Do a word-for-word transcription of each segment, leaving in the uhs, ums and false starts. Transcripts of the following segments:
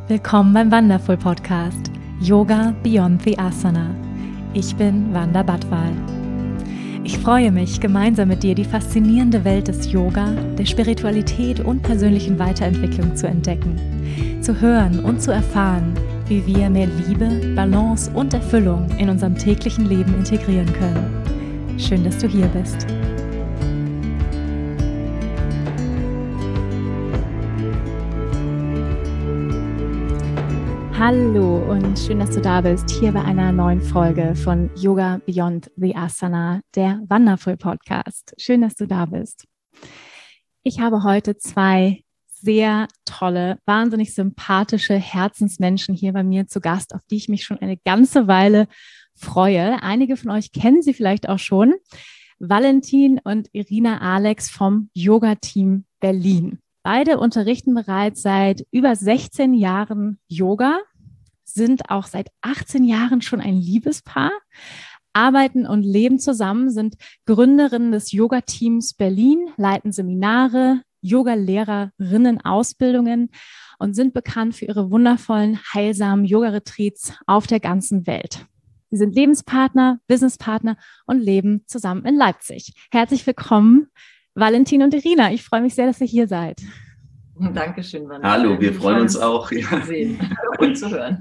Willkommen beim Wonderful Podcast Yoga Beyond the Asana. Ich bin Wanda Badwal. Ich freue mich, gemeinsam mit dir die faszinierende Welt des Yoga, der Spiritualität und persönlichen Weiterentwicklung zu entdecken, zu hören und zu erfahren, wie wir mehr Liebe, Balance und Erfüllung in unserem täglichen Leben integrieren können. Schön, dass du hier bist. Hallo und schön, dass du da bist, hier bei einer neuen Folge von Yoga Beyond the Asana, der Wonderful Podcast. Schön, dass du da bist. Ich habe heute zwei sehr tolle, wahnsinnig sympathische Herzensmenschen hier bei mir zu Gast, auf die ich mich schon eine ganze Weile freue. Einige von euch kennen sie vielleicht auch schon. Valentin und Irina Alex vom Yoga-Team Berlin. Beide unterrichten bereits seit über sechzehn Jahren Yoga, sind auch seit achtzehn Jahren schon ein Liebespaar, arbeiten und leben zusammen, sind Gründerinnen des Yoga-Teams Berlin, leiten Seminare, Yoga-Lehrerinnen-Ausbildungen und sind bekannt für ihre wundervollen, heilsamen Yoga-Retreats auf der ganzen Welt. Sie sind Lebenspartner, Businesspartner und leben zusammen in Leipzig. Herzlich willkommen, Valentin und Irina. Ich freue mich sehr, dass ihr hier seid. Dankeschön, Wanda. Hallo, wir freuen uns auch. Ja. Zu sehen und zu hören.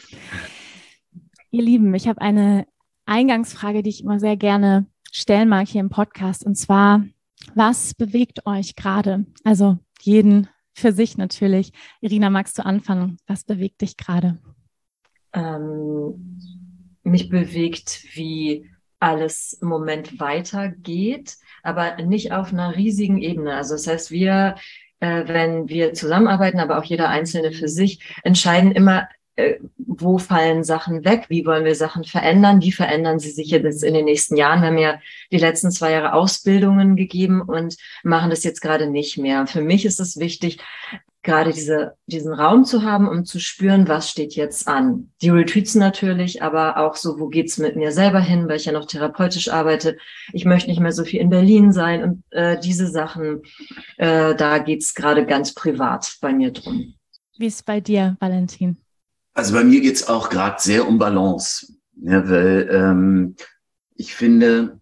Ihr Lieben, ich habe eine Eingangsfrage, die ich immer sehr gerne stellen mag hier im Podcast. Und zwar, was bewegt euch gerade? Also jeden für sich natürlich. Irina, magst du anfangen? Was bewegt dich gerade? Ähm, mich bewegt, wie alles im Moment weitergeht, aber nicht auf einer riesigen Ebene. Also das heißt, wir, äh, wenn wir zusammenarbeiten, aber auch jeder Einzelne für sich, entscheiden immer, äh, wo fallen Sachen weg, wie wollen wir Sachen verändern, wie verändern sie sich jetzt in den nächsten Jahren. Wir haben ja die letzten zwei Jahre Ausbildungen gegeben und machen das jetzt gerade nicht mehr. Für mich ist es wichtig, gerade diese, diesen Raum zu haben, um zu spüren, was steht jetzt an. Die Retreats natürlich, aber auch so, wo geht's mit mir selber hin, weil ich ja noch therapeutisch arbeite. Ich möchte nicht mehr so viel in Berlin sein und äh, diese Sachen, äh, da geht's gerade ganz privat bei mir drum. Wie ist es bei dir, Valentin? Also bei mir geht's auch gerade sehr um Balance, ja, weil ähm, ich finde,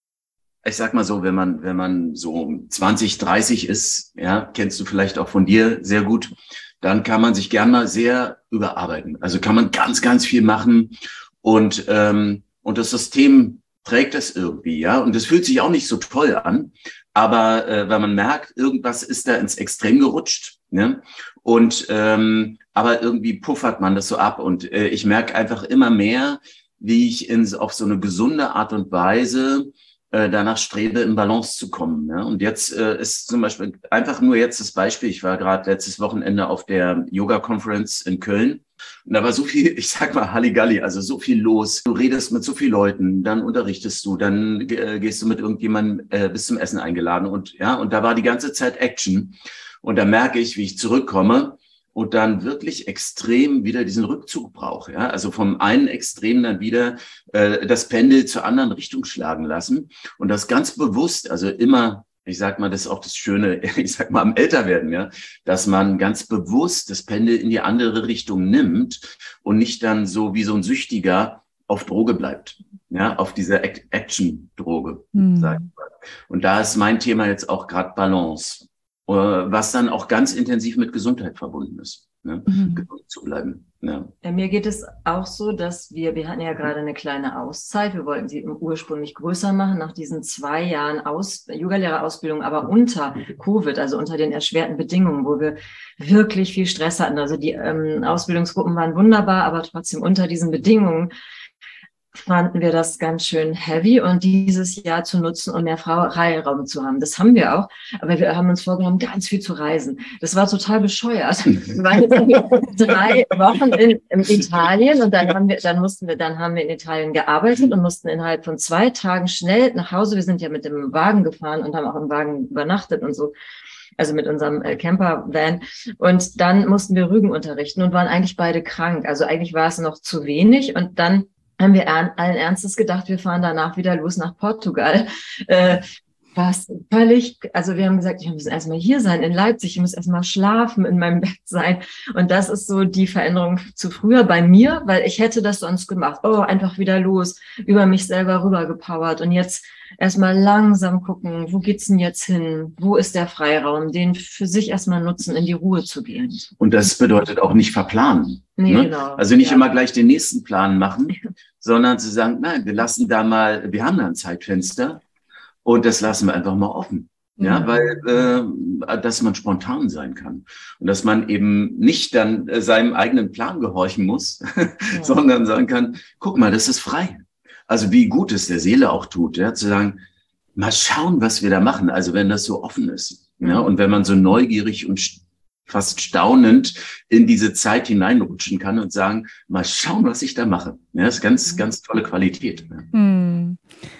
ich sag mal so, wenn man, wenn man so zwanzig, dreißig ist, ja, kennst du vielleicht auch von dir sehr gut, dann kann man sich gern mal sehr überarbeiten. Also kann man ganz, ganz viel machen und, ähm, und das System trägt das irgendwie, ja, und das fühlt sich auch nicht so toll an, aber, äh, weil man merkt, irgendwas ist da ins Extrem gerutscht, ne, und, ähm, aber irgendwie puffert man das so ab und äh, ich merke einfach immer mehr, wie ich in, auf so eine gesunde Art und Weise danach strebe, in Balance zu kommen. Ja? Und jetzt äh, ist zum Beispiel einfach nur jetzt das Beispiel, ich war gerade letztes Wochenende auf der Yoga-Conference in Köln und da war so viel, ich sag mal Halligalli, also so viel los. Du redest mit so vielen Leuten, dann unterrichtest du, dann äh, gehst du mit irgendjemandem äh, bis zum Essen eingeladen und ja, und da war die ganze Zeit Action und da merke ich, wie ich zurückkomme und dann wirklich extrem wieder diesen Rückzug brauche. Ja? Also vom einen Extrem dann wieder äh, das Pendel zur anderen Richtung schlagen lassen. Und das ganz bewusst, also immer, ich sag mal, das ist auch das Schöne, ich sag mal, am Älterwerden, ja, dass man ganz bewusst das Pendel in die andere Richtung nimmt und nicht dann so wie so ein Süchtiger auf Droge bleibt. Ja, auf dieser Action-Droge, hm. sag ich mal. Und da ist mein Thema jetzt auch gerade Balance, was dann auch ganz intensiv mit Gesundheit verbunden ist, ne? Mhm. Gesund zu bleiben. Ja. Ja, mir geht es auch so, dass wir, wir hatten ja gerade eine kleine Auszeit, wir wollten sie ursprünglich größer machen, nach diesen zwei Jahren Aus, Yogalehrerausbildung, aber unter Covid, also unter den erschwerten Bedingungen, wo wir wirklich viel Stress hatten. Also die ähm, Ausbildungsgruppen waren wunderbar, aber trotzdem unter diesen Bedingungen fanden wir das ganz schön heavy und dieses Jahr zu nutzen, um mehr Freiraum zu haben. Das haben wir auch, aber wir haben uns vorgenommen, ganz viel zu reisen. Das war total bescheuert. Wir waren jetzt drei Wochen in, in Italien und dann haben wir, dann mussten wir, dann haben wir in Italien gearbeitet und mussten innerhalb von zwei Tagen schnell nach Hause. Wir sind ja mit dem Wagen gefahren und haben auch im Wagen übernachtet und so. Also mit unserem äh, Camper-Van. Und dann mussten wir Rügen unterrichten und waren eigentlich beide krank. Also eigentlich war es noch zu wenig und dann haben wir allen Ernstes gedacht, wir fahren danach wieder los nach Portugal. Äh, was völlig, also wir haben gesagt, ich muss erstmal hier sein in Leipzig, ich muss erstmal schlafen, in meinem Bett sein. Und das ist so die Veränderung zu früher bei mir, weil ich hätte das sonst gemacht. Oh, einfach wieder los, über mich selber rübergepowert und jetzt erstmal langsam gucken, wo geht's denn jetzt hin? Wo ist der Freiraum? Den für sich erstmal nutzen, in die Ruhe zu gehen. Und das bedeutet auch nicht verplanen. Nee, ne? genau. Also nicht ja. immer gleich den nächsten Plan machen, sondern zu sagen, nein, wir lassen da mal, wir haben da ein Zeitfenster und das lassen wir einfach mal offen. Ja, Mhm. weil, äh, dass man spontan sein kann und dass man eben nicht dann äh, seinem eigenen Plan gehorchen muss, Ja. sondern sagen kann, guck mal, das ist frei. Also wie gut es der Seele auch tut, ja, zu sagen, mal schauen, was wir da machen. Also wenn das so offen ist, ja, und wenn man so neugierig und st- fast staunend in diese Zeit hineinrutschen kann und sagen, mal schauen, was ich da mache. Ja, das ist ganz, ganz tolle Qualität. Ja. Hm.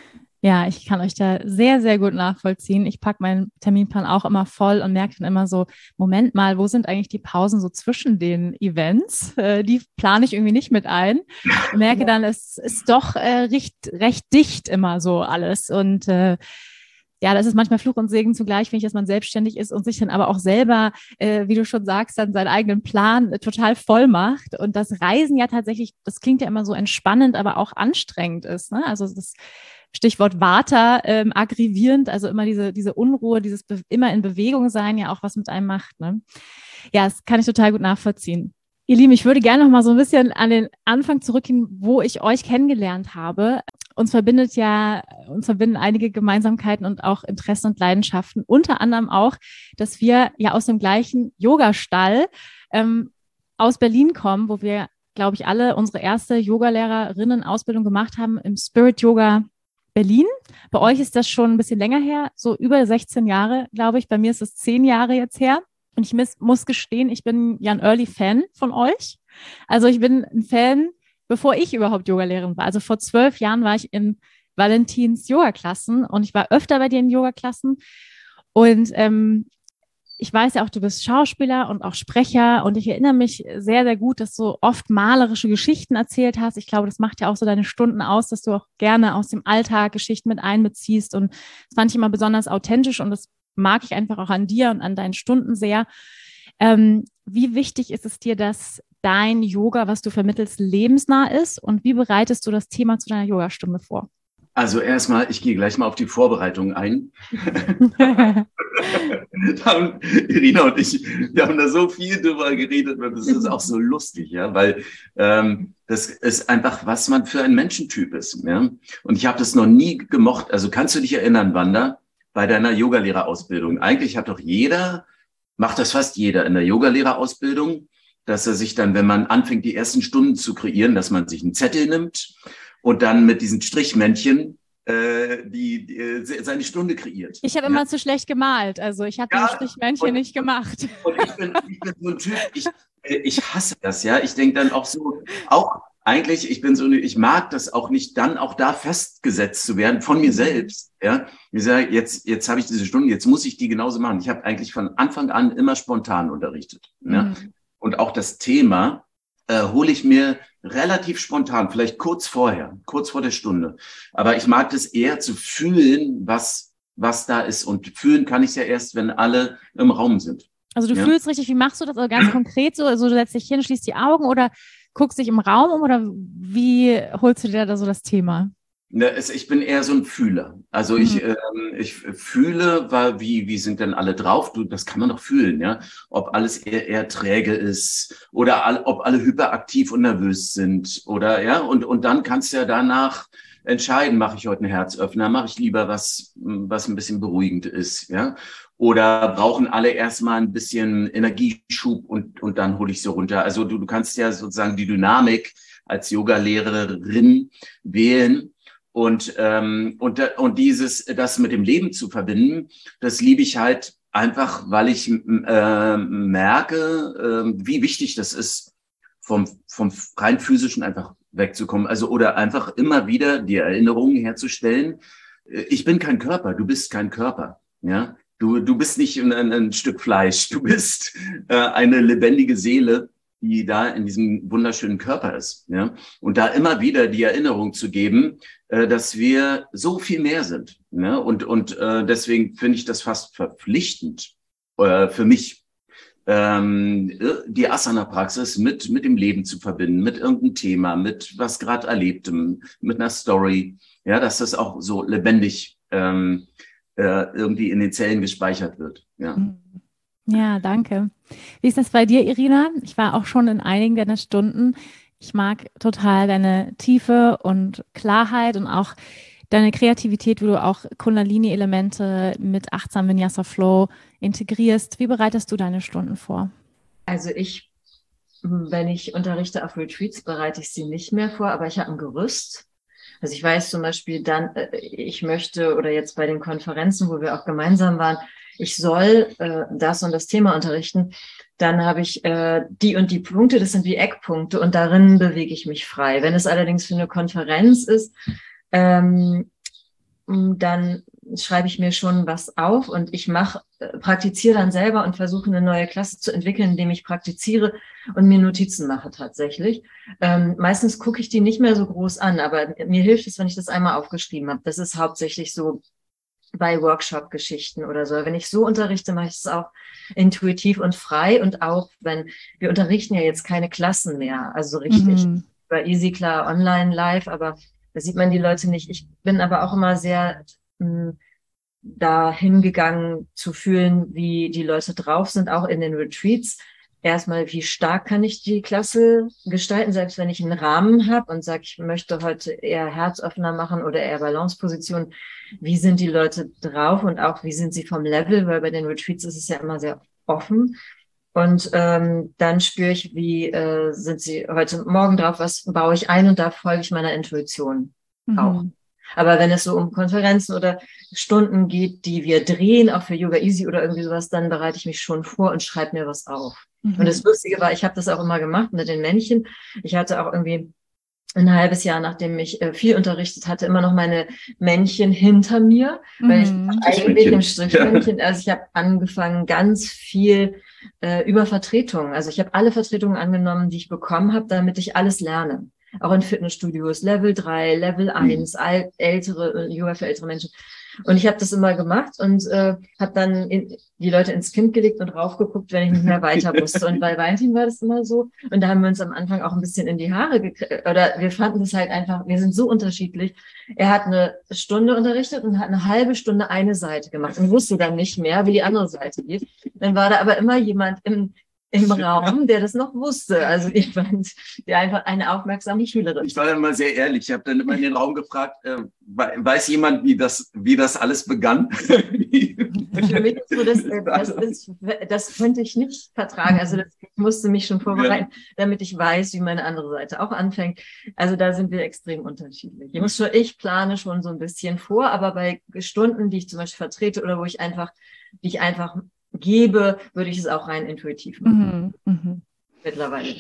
Ja, ich kann euch da sehr, sehr gut nachvollziehen. Ich packe meinen Terminplan auch immer voll und merke dann immer so, Moment mal, wo sind eigentlich die Pausen so zwischen den Events? Äh, die plane ich irgendwie nicht mit ein. Ich merke dann, es ist doch äh, recht, recht dicht immer so alles. Und äh, ja, das ist manchmal Fluch und Segen zugleich, finde ich, dass man selbstständig ist und sich dann aber auch selber, äh, wie du schon sagst, dann seinen eigenen Plan äh, total voll macht. Und das Reisen ja tatsächlich, das klingt ja immer so entspannend, aber auch anstrengend ist. Ne? Also das Stichwort Vata, ähm, aggravierend, also immer diese, diese Unruhe, dieses Be- immer in Bewegung sein, ja auch was mit einem macht. Ne? Ja, das kann ich total gut nachvollziehen. Ihr Lieben, ich würde gerne noch mal so ein bisschen an den Anfang zurückgehen, wo ich euch kennengelernt habe. Uns verbindet ja, uns verbinden einige Gemeinsamkeiten und auch Interessen und Leidenschaften. Unter anderem auch, dass wir ja aus dem gleichen Yogastall ähm, aus Berlin kommen, wo wir, glaube ich, alle unsere erste Yogalehrerinnen-Ausbildung gemacht haben im Spirit Yoga Berlin. Bei euch ist das schon ein bisschen länger her, so über sechzehn Jahre, glaube ich. Bei mir ist es zehn Jahre jetzt her. Und ich miss, muss gestehen, ich bin ja ein Early-Fan von euch. Also ich bin ein Fan, bevor ich überhaupt Yogalehrerin war. Also vor zwölf Jahren war ich in Valentins Yoga-Klassen und ich war öfter bei dir in Yoga-Klassen. Und ähm, ich weiß ja auch, du bist Schauspieler und auch Sprecher und ich erinnere mich sehr, sehr gut, dass du oft malerische Geschichten erzählt hast. Ich glaube, das macht ja auch so deine Stunden aus, dass du auch gerne aus dem Alltag Geschichten mit einbeziehst und das fand ich immer besonders authentisch und das mag ich einfach auch an dir und an deinen Stunden sehr. Ähm, wie wichtig ist es dir, dass dein Yoga, was du vermittelst, lebensnah ist und wie bereitest du das Thema zu deiner Yogastunde vor? Also erstmal, ich gehe gleich mal auf die Vorbereitung ein. haben, Irina und ich, wir haben da so viel drüber geredet und das ist auch so lustig, ja, weil ähm, das ist einfach, was man für ein Menschentyp ist. Ja? Und ich habe das noch nie gemocht. Also kannst du dich erinnern, Wanda, bei deiner Yogalehrerausbildung? Eigentlich hat doch jeder, macht das fast jeder in der Yogalehrerausbildung, dass er sich dann, wenn man anfängt, die ersten Stunden zu kreieren, dass man sich einen Zettel nimmt und dann mit diesen Strichmännchen äh, die, die seine Stunde kreiert. Ich habe ja? immer zu schlecht gemalt, also ich habe Ja, die Strichmännchen und- nicht gemacht. Und ich bin, ich bin so ein Typ, ich, ich hasse das, ja. Ich denke dann auch so, auch eigentlich, ich bin so, ich mag das auch nicht, dann auch da festgesetzt zu werden von mir selbst, ja. Ich sage, jetzt, jetzt habe ich diese Stunde, jetzt muss ich die genauso machen. Ich habe eigentlich von Anfang an immer spontan unterrichtet, ja. Mhm. Und auch das Thema äh, hole ich mir relativ spontan, vielleicht kurz vorher, kurz vor der Stunde. Aber ich mag das eher zu fühlen, was, was da ist. Und fühlen kann ich es ja erst, wenn alle im Raum sind. Also du Ja. fühlst richtig, wie machst du das? Also ganz konkret so, also du setzt dich hin, schließt die Augen oder guckst dich im Raum um oder wie holst du dir da so das Thema? Ne, es, ich bin eher so ein Fühler. Also ich, Mhm. ähm, ich fühle, weil, wie, wie sind denn alle drauf? Du, das kann man doch fühlen, ja. Ob alles eher, eher träge ist oder all, ob alle hyperaktiv und nervös sind oder, ja. Und, und dann kannst du ja danach entscheiden, mache ich heute einen Herzöffner, mache ich lieber was, was ein bisschen beruhigend ist, ja. Oder brauchen alle erstmal ein bisschen Energieschub und, und dann hole ich sie runter. Also du, du kannst ja sozusagen die Dynamik als Yoga-Lehrerin wählen. Und, ähm, und, und dieses, das mit dem Leben zu verbinden, das liebe ich halt einfach, weil ich äh, merke, äh, wie wichtig das ist, vom, vom rein physischen einfach wegzukommen. Also, oder einfach immer wieder die Erinnerungen herzustellen. Ich bin kein Körper, du bist kein Körper, ja. Du, du bist nicht ein, ein Stück Fleisch, du bist äh, eine lebendige Seele die da in diesem wunderschönen Körper ist. Ja? Und da immer wieder die Erinnerung zu geben, äh, dass wir so viel mehr sind. Ne? Und, und äh, deswegen finde ich das fast verpflichtend äh, für mich, ähm, die Asana-Praxis mit, mit dem Leben zu verbinden, mit irgendeinem Thema, mit was gerade Erlebtem, mit einer Story. Ja, dass das auch so lebendig ähm, äh, irgendwie in den Zellen gespeichert wird. Ja. Ja, danke. Wie ist das bei dir, Irina? Ich war auch schon in einigen deiner Stunden. Ich mag total deine Tiefe und Klarheit und auch deine Kreativität, wo du auch Kundalini-Elemente mit achtsam Vinyasa Flow integrierst. Wie bereitest du deine Stunden vor? Also ich, wenn ich unterrichte auf Retreats, bereite ich sie nicht mehr vor, aber ich habe ein Gerüst. Also ich weiß zum Beispiel dann, ich möchte, oder jetzt bei den Konferenzen, wo wir auch gemeinsam waren, ich soll äh, das und das Thema unterrichten, dann habe ich äh, die und die Punkte, das sind wie Eckpunkte und darin bewege ich mich frei. Wenn es allerdings für eine Konferenz ist, ähm, dann schreibe ich mir schon was auf und ich mache, äh, praktiziere dann selber und versuche eine neue Klasse zu entwickeln, indem ich praktiziere und mir Notizen mache tatsächlich. Ähm, meistens gucke ich die nicht mehr so groß an, aber mir hilft es, wenn ich das einmal aufgeschrieben habe. Das ist hauptsächlich so bei Workshop-Geschichten oder so. Wenn ich so unterrichte, mache ich es auch intuitiv und frei und auch, wenn wir unterrichten ja jetzt keine Klassen mehr, also richtig Mhm. bei Easy klar online live, aber da sieht man die Leute nicht. Ich bin aber auch immer sehr mh, da hingegangen zu fühlen, wie die Leute drauf sind, auch in den Retreats. Erstmal, wie stark kann ich die Klasse gestalten, selbst wenn ich einen Rahmen habe und sage, ich möchte heute eher Herzöffner machen oder eher Balanceposition. Wie sind die Leute drauf und auch wie sind sie vom Level, weil bei den Retreats ist es ja immer sehr offen. Und ähm, dann spüre ich, wie äh, sind sie heute Morgen drauf, was baue ich ein und da folge ich meiner Intuition auch. Mhm. Aber wenn es so um Konferenzen oder Stunden geht, die wir drehen, auch für Yoga Easy oder irgendwie sowas, dann bereite ich mich schon vor und schreibe mir was auf. Mhm. Und das Lustige war, ich habe das auch immer gemacht mit den Männchen. Ich hatte auch irgendwie ein halbes Jahr, nachdem ich äh, viel unterrichtet hatte, immer noch meine Männchen hinter mir, Mhm. weil ich eigentlich im Strichmännchen, also ich habe angefangen ganz viel äh, über Vertretungen. Also ich habe alle Vertretungen angenommen, die ich bekommen habe, damit ich alles lerne. Auch in Fitnessstudios, Level drei, Level eins, alt, ältere, Yoga für ältere Menschen. Und ich habe das immer gemacht und äh, habe dann in, die Leute ins Kind gelegt und raufgeguckt, wenn ich nicht mehr weiter wusste. Und bei Valentin war das immer so. Und da haben wir uns am Anfang auch ein bisschen in die Haare gekriegt. Oder wir fanden das halt einfach, wir sind so unterschiedlich. Er hat eine Stunde unterrichtet und hat eine halbe Stunde eine Seite gemacht und wusste dann nicht mehr, wie die andere Seite geht. Dann war da aber immer jemand im im Raum, der das noch wusste. Also jemand, der einfach eine aufmerksame Schülerin. Ich war dann mal sehr ehrlich. Ich habe dann immer in den Raum gefragt, äh, weiß jemand, wie das, wie das alles begann? Für mich ist so, das, das, ist, das könnte ich nicht vertragen. Also das, ich musste mich schon vorbereiten, ja, damit ich weiß, wie meine andere Seite auch anfängt. Also da sind wir extrem unterschiedlich. Ich, muss schon, ich plane schon so ein bisschen vor, aber bei Stunden, die ich zum Beispiel vertrete oder wo ich einfach, die ich einfach gebe, würde ich es auch rein intuitiv machen. Mhm, mh. Mittlerweile.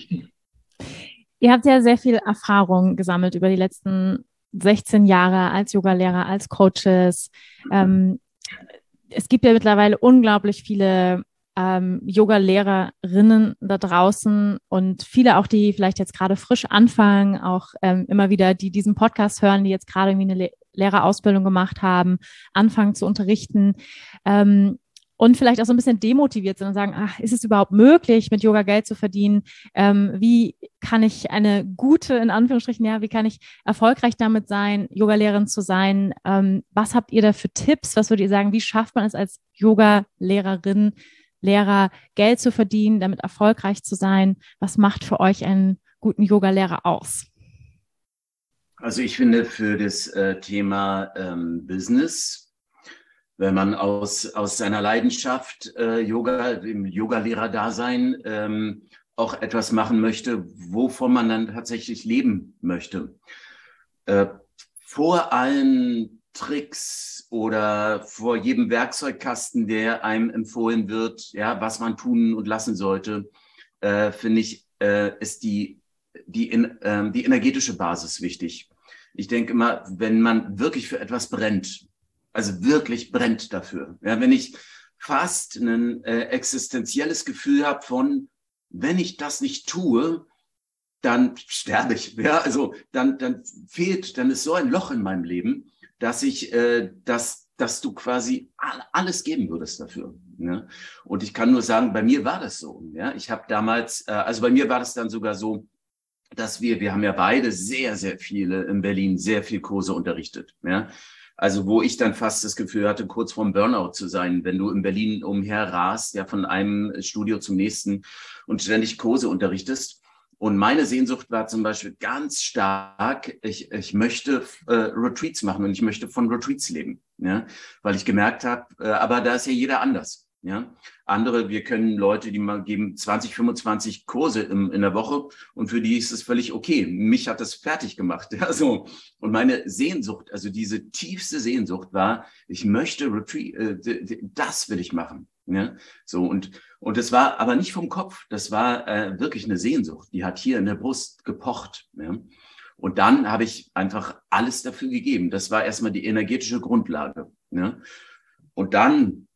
Ihr habt ja sehr viel Erfahrung gesammelt über die letzten sechzehn Jahre als Yogalehrer, als Coaches. Ähm, es gibt ja mittlerweile unglaublich viele ähm, Yoga-Lehrerinnen da draußen und viele auch, die vielleicht jetzt gerade frisch anfangen, auch ähm, immer wieder, die diesen Podcast hören, die jetzt gerade irgendwie eine Le- Lehrerausbildung gemacht haben, anfangen zu unterrichten. Ähm, Und vielleicht auch so ein bisschen demotiviert sind und sagen, ach, ist es überhaupt möglich, mit Yoga Geld zu verdienen? Ähm, wie kann ich eine gute, in Anführungsstrichen, ja, wie kann ich erfolgreich damit sein, Yogalehrerin zu sein? Ähm, was habt ihr da für Tipps? Was würdet ihr sagen, wie schafft man es als Yoga-Lehrerin, Lehrer, Geld zu verdienen, damit erfolgreich zu sein? Was macht für euch einen guten Yoga-Lehrer aus? Also ich finde für das äh, Thema ähm, Business, wenn man aus, aus seiner Leidenschaft äh, Yoga, im Yoga-Lehrer-Dasein ähm, auch etwas machen möchte, wovon man dann tatsächlich leben möchte. Äh, vor allen Tricks oder vor jedem Werkzeugkasten, der einem empfohlen wird, ja, was man tun und lassen sollte, äh, finde ich, äh, ist die, die, in, äh, die energetische Basis wichtig. Ich denke immer, wenn man wirklich für etwas brennt, also wirklich brennt dafür. Ja, wenn ich fast ein äh, existenzielles Gefühl habe von, wenn ich das nicht tue, dann sterbe ich. Ja, also dann, dann fehlt, dann ist so ein Loch in meinem Leben, dass ich, äh, dass, dass du quasi alles geben würdest dafür. Ne? Und ich kann nur sagen, bei mir war das so. Ja, ich habe damals, äh, also bei mir war das dann sogar so, dass wir, wir haben ja beide sehr, sehr viele in Berlin, sehr viel Kurse unterrichtet. Ja, also wo ich dann fast das Gefühl hatte, kurz vorm Burnout zu sein, wenn du in Berlin umher rast, ja, von einem Studio zum nächsten und ständig Kurse unterrichtest. Und meine Sehnsucht war zum Beispiel ganz stark, ich, ich möchte äh, Retreats machen und ich möchte von Retreats leben, ja, weil ich gemerkt habe, äh, aber da ist ja jeder anders, ja. Andere, wir können Leute, die mal geben zwanzig, fünfundzwanzig Kurse im, in der Woche und für die ist es völlig okay. Mich hat das fertig gemacht, ja, so. Und meine Sehnsucht, also diese tiefste Sehnsucht war, ich möchte Retreat, äh, das will ich machen. Ja, so und und das war aber nicht vom Kopf, das war äh, wirklich eine Sehnsucht, die hat hier in der Brust gepocht. Ja? Und dann habe ich einfach alles dafür gegeben. Das war erstmal die energetische Grundlage. Ja? Und dann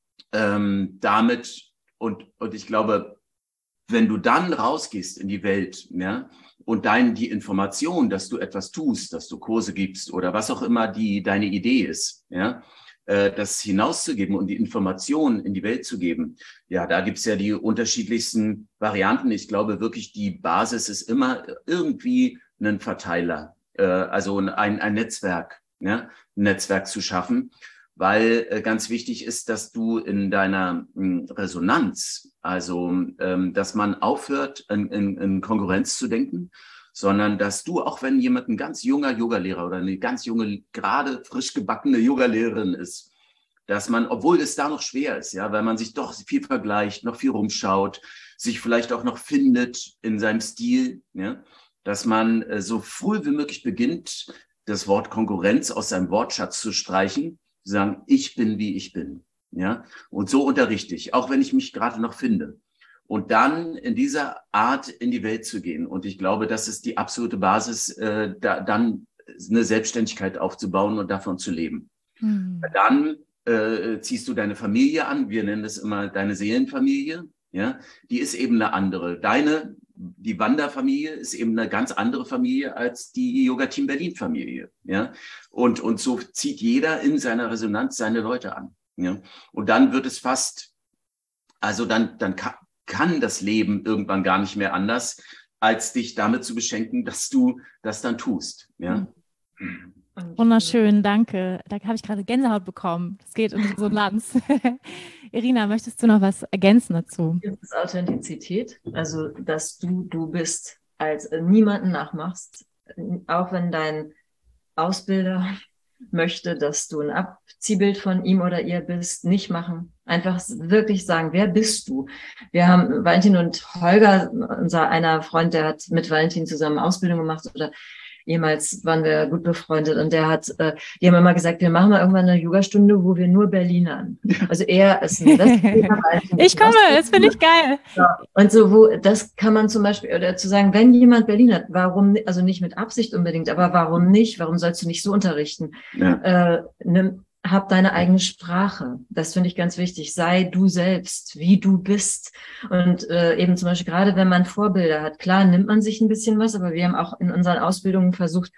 ähm, damit und und ich glaube, wenn du dann rausgehst in die Welt, ja, und dein die Information, dass du etwas tust, dass du Kurse gibst oder was auch immer die deine Idee ist, ja, das hinauszugeben und die Informationen in die Welt zu geben. Ja, da gibt's ja die unterschiedlichsten Varianten. Ich glaube wirklich, die Basis ist immer irgendwie ein Verteiler, äh, also ein, ein Netzwerk, ja, ein Netzwerk zu schaffen, weil äh, ganz wichtig ist, dass du in deiner mh, Resonanz, also ähm, dass man aufhört, in, in, in Konkurrenz zu denken, sondern dass du, auch wenn jemand ein ganz junger Yogalehrer oder eine ganz junge, gerade frisch gebackene Yogalehrerin ist, dass man, obwohl es da noch schwer ist, ja, weil man sich doch viel vergleicht, noch viel rumschaut, sich vielleicht auch noch findet in seinem Stil, ja, dass man äh, so früh wie möglich beginnt, das Wort Konkurrenz aus seinem Wortschatz zu streichen, zu sagen, ich bin, wie ich bin, ja, und so unterrichte ich, auch wenn ich mich gerade noch finde. Und dann in dieser Art in die Welt zu gehen. Und ich glaube, das ist die absolute Basis, äh, da, dann eine Selbstständigkeit aufzubauen und davon zu leben. Mhm. Dann äh, ziehst du deine Familie an. Wir nennen es immer deine Seelenfamilie. Ja, die ist eben eine andere. Deine, die Wanderfamilie ist eben eine ganz andere Familie als die Yoga Team Berlin Familie. Ja, und, und so zieht jeder in seiner Resonanz seine Leute an. Ja, und dann wird es fast, also dann, dann kann, kann das Leben irgendwann gar nicht mehr anders, als dich damit zu beschenken, dass du das dann tust. Ja? Wunderschön, danke. Da habe ich gerade Gänsehaut bekommen. Das geht in Resonanz. Irina, möchtest du noch was ergänzen dazu? Das ist Authentizität, also dass du du bist, als niemanden nachmachst, auch wenn dein Ausbilder möchte, dass du ein Abziehbild von ihm oder ihr bist, nicht machen. Einfach wirklich sagen, wer bist du? Wir haben Valentin und Holger, unser einer Freund, der hat mit Valentin zusammen Ausbildung gemacht oder Ehemals waren wir gut befreundet und der hat, äh, die haben immer gesagt, wir machen mal irgendwann eine Yogastunde, wo wir nur Berlinern. Also er ist ein Westberliner. Ich komme, das finde ich geil. Ja. Und so, wo, das kann man zum Beispiel, oder zu sagen, wenn jemand Berlin hat, warum, also nicht mit Absicht unbedingt, aber warum nicht? Warum sollst du nicht so unterrichten? Ja. Äh, nimm, hab deine eigene Sprache. Das finde ich ganz wichtig. Sei du selbst, wie du bist. Und äh, eben zum Beispiel gerade, wenn man Vorbilder hat, klar nimmt man sich ein bisschen was, aber wir haben auch in unseren Ausbildungen versucht,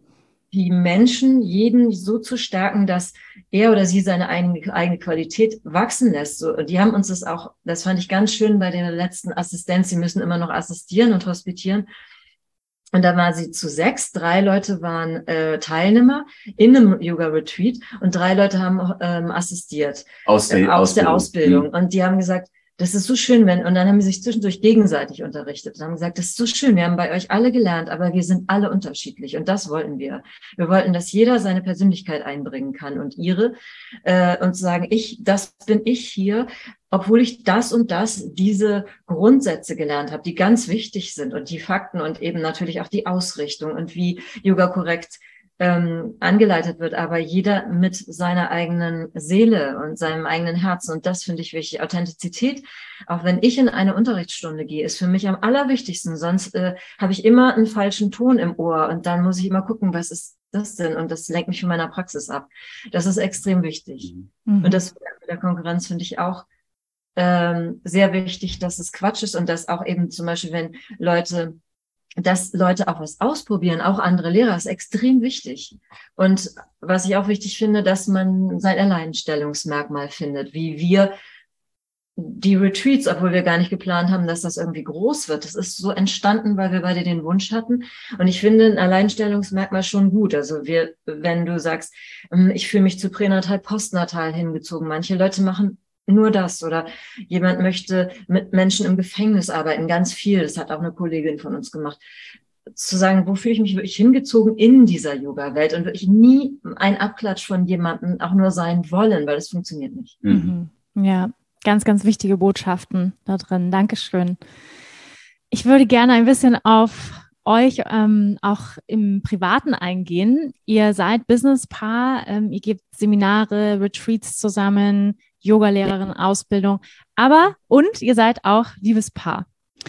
die Menschen, jeden so zu stärken, dass er oder sie seine eigene, eigene Qualität wachsen lässt. So, und die haben uns das auch, das fand ich ganz schön bei der letzten Assistenz, sie müssen immer noch assistieren und hospitieren. Und da war sie zu sechs, drei Leute waren äh, Teilnehmer in einem Yoga-Retreat und drei Leute haben ähm, assistiert aus der, äh, aus Ausbildung. der Ausbildung. Mhm. Und die haben gesagt, das ist so schön, wenn, und dann haben sie sich zwischendurch gegenseitig unterrichtet und haben gesagt, das ist so schön, wir haben bei euch alle gelernt, aber wir sind alle unterschiedlich und das wollten wir. Wir wollten, dass jeder seine Persönlichkeit einbringen kann und ihre, äh, und zu sagen, ich, das bin ich hier, obwohl ich das und das, diese Grundsätze gelernt habe, die ganz wichtig sind und die Fakten und eben natürlich auch die Ausrichtung und wie Yoga korrekt ähm, angeleitet wird, aber jeder mit seiner eigenen Seele und seinem eigenen Herzen. Und das finde ich wichtig. Authentizität, auch wenn ich in eine Unterrichtsstunde gehe, ist für mich am allerwichtigsten. Sonst äh, habe ich immer einen falschen Ton im Ohr und dann muss ich immer gucken, was ist das denn? Und das lenkt mich von meiner Praxis ab. Das ist extrem wichtig. Mhm. Und das mit der Konkurrenz finde ich auch ähm, sehr wichtig, dass es Quatsch ist und dass auch eben zum Beispiel, wenn Leute, dass Leute auch was ausprobieren, auch andere Lehrer, ist extrem wichtig. Und was ich auch wichtig finde, dass man sein Alleinstellungsmerkmal findet, wie wir die Retreats, obwohl wir gar nicht geplant haben, dass das irgendwie groß wird. Das ist so entstanden, weil wir beide den Wunsch hatten. Und ich finde ein Alleinstellungsmerkmal schon gut. Also wir, wenn du sagst, ich fühle mich zu pränatal, postnatal hingezogen. Manche Leute machen nur das, oder jemand möchte mit Menschen im Gefängnis arbeiten, ganz viel. Das hat auch eine Kollegin von uns gemacht. Zu sagen, wo fühle ich mich wirklich hingezogen in dieser Yoga-Welt und wirklich nie ein Abklatsch von jemandem auch nur sein wollen, weil das funktioniert nicht. Mhm. Ja. Ganz, ganz wichtige Botschaften da drin. Dankeschön. Ich würde gerne ein bisschen auf euch ähm, auch im Privaten eingehen. Ihr seid Businesspaar, ähm, ihr gebt Seminare, Retreats zusammen, Yogalehrerin, Ausbildung, aber und ihr seid auch Liebespaar.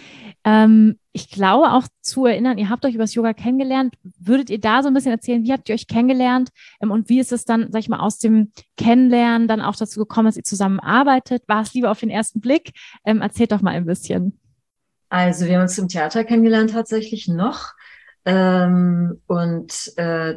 Ähm, ich glaube auch zu erinnern, ihr habt euch über das Yoga kennengelernt. Würdet ihr da so ein bisschen erzählen, wie habt ihr euch kennengelernt? Ähm, und wie ist es dann, sag ich mal, aus dem Kennenlernen dann auch dazu gekommen, dass ihr zusammenarbeitet? War es lieber auf den ersten Blick? Ähm, erzählt doch mal ein bisschen. Also wir haben uns im Theater kennengelernt tatsächlich noch. Ähm, und äh,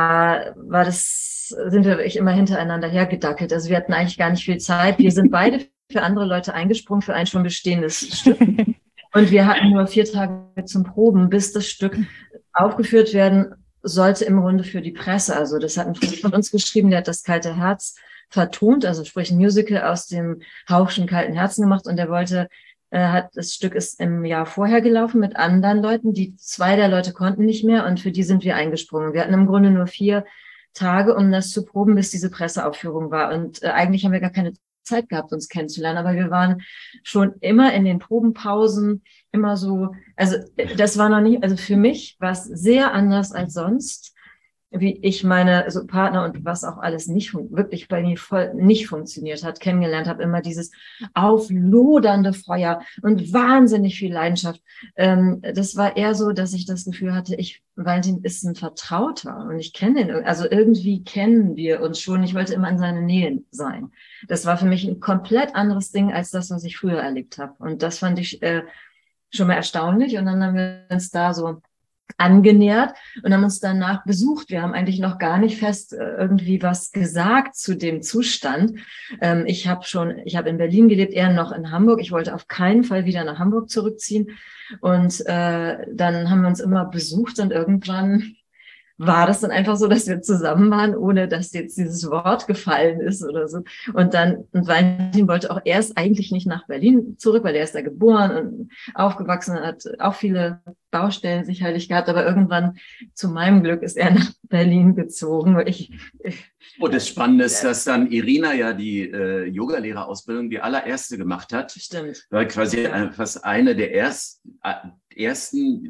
da war das, sind wir wirklich immer hintereinander hergedackelt. Also wir hatten eigentlich gar nicht viel Zeit. Wir sind beide für andere Leute eingesprungen, für ein schon bestehendes Stück. Und wir hatten nur vier Tage zum Proben, bis das Stück aufgeführt werden sollte, im Grunde für die Presse. Also das hat ein Freund von uns geschrieben, der hat das Kalte Herz vertont, also sprich ein Musical aus dem Hauchschen Kalten Herzen gemacht, und der wollte, äh, hat das Stück ist im Jahr vorher gelaufen mit anderen Leuten, die zwei der Leute konnten nicht mehr, und für die sind wir eingesprungen. Wir hatten im Grunde nur vier Tage, um das zu proben, bis diese Presseaufführung war, und äh, eigentlich haben wir gar keine Zeit gehabt, uns kennenzulernen, aber wir waren schon immer in den Probenpausen immer so, also das war noch nicht, also für mich war es sehr anders als sonst, wie ich meine also Partner und was auch alles nicht wirklich bei mir voll nicht funktioniert hat, kennengelernt habe, immer dieses auflodernde Feuer und wahnsinnig viel Leidenschaft. Ähm, das war eher so, dass ich das Gefühl hatte, ich, Valentin ist ein Vertrauter und ich kenne ihn, also irgendwie kennen wir uns schon. Ich wollte immer in seiner Nähe sein. Das war für mich ein komplett anderes Ding als das, was ich früher erlebt habe. Und das fand ich äh, schon mal erstaunlich. Und dann haben wir uns da so angenähert und haben uns danach besucht. Wir haben eigentlich noch gar nicht fest äh, irgendwie was gesagt zu dem Zustand. Ähm, ich habe schon, ich habe in Berlin gelebt, er noch in Hamburg. Ich wollte auf keinen Fall wieder nach Hamburg zurückziehen. Und äh, dann haben wir uns immer besucht, und irgendwann war das dann einfach so, dass wir zusammen waren, ohne dass jetzt dieses Wort gefallen ist oder so. Und dann, und Valentin wollte auch erst eigentlich nicht nach Berlin zurück, weil er ist da geboren und aufgewachsen, hat auch viele Baustellen sicherlich gehabt, aber irgendwann, zu meinem Glück, ist er nach Berlin gezogen. Ich, ich, Und das Spannende ist, dass dann Irina ja die äh, Yogalehrerausbildung die allererste gemacht hat. Stimmt. War quasi ja. fast eine der ersten, äh, ersten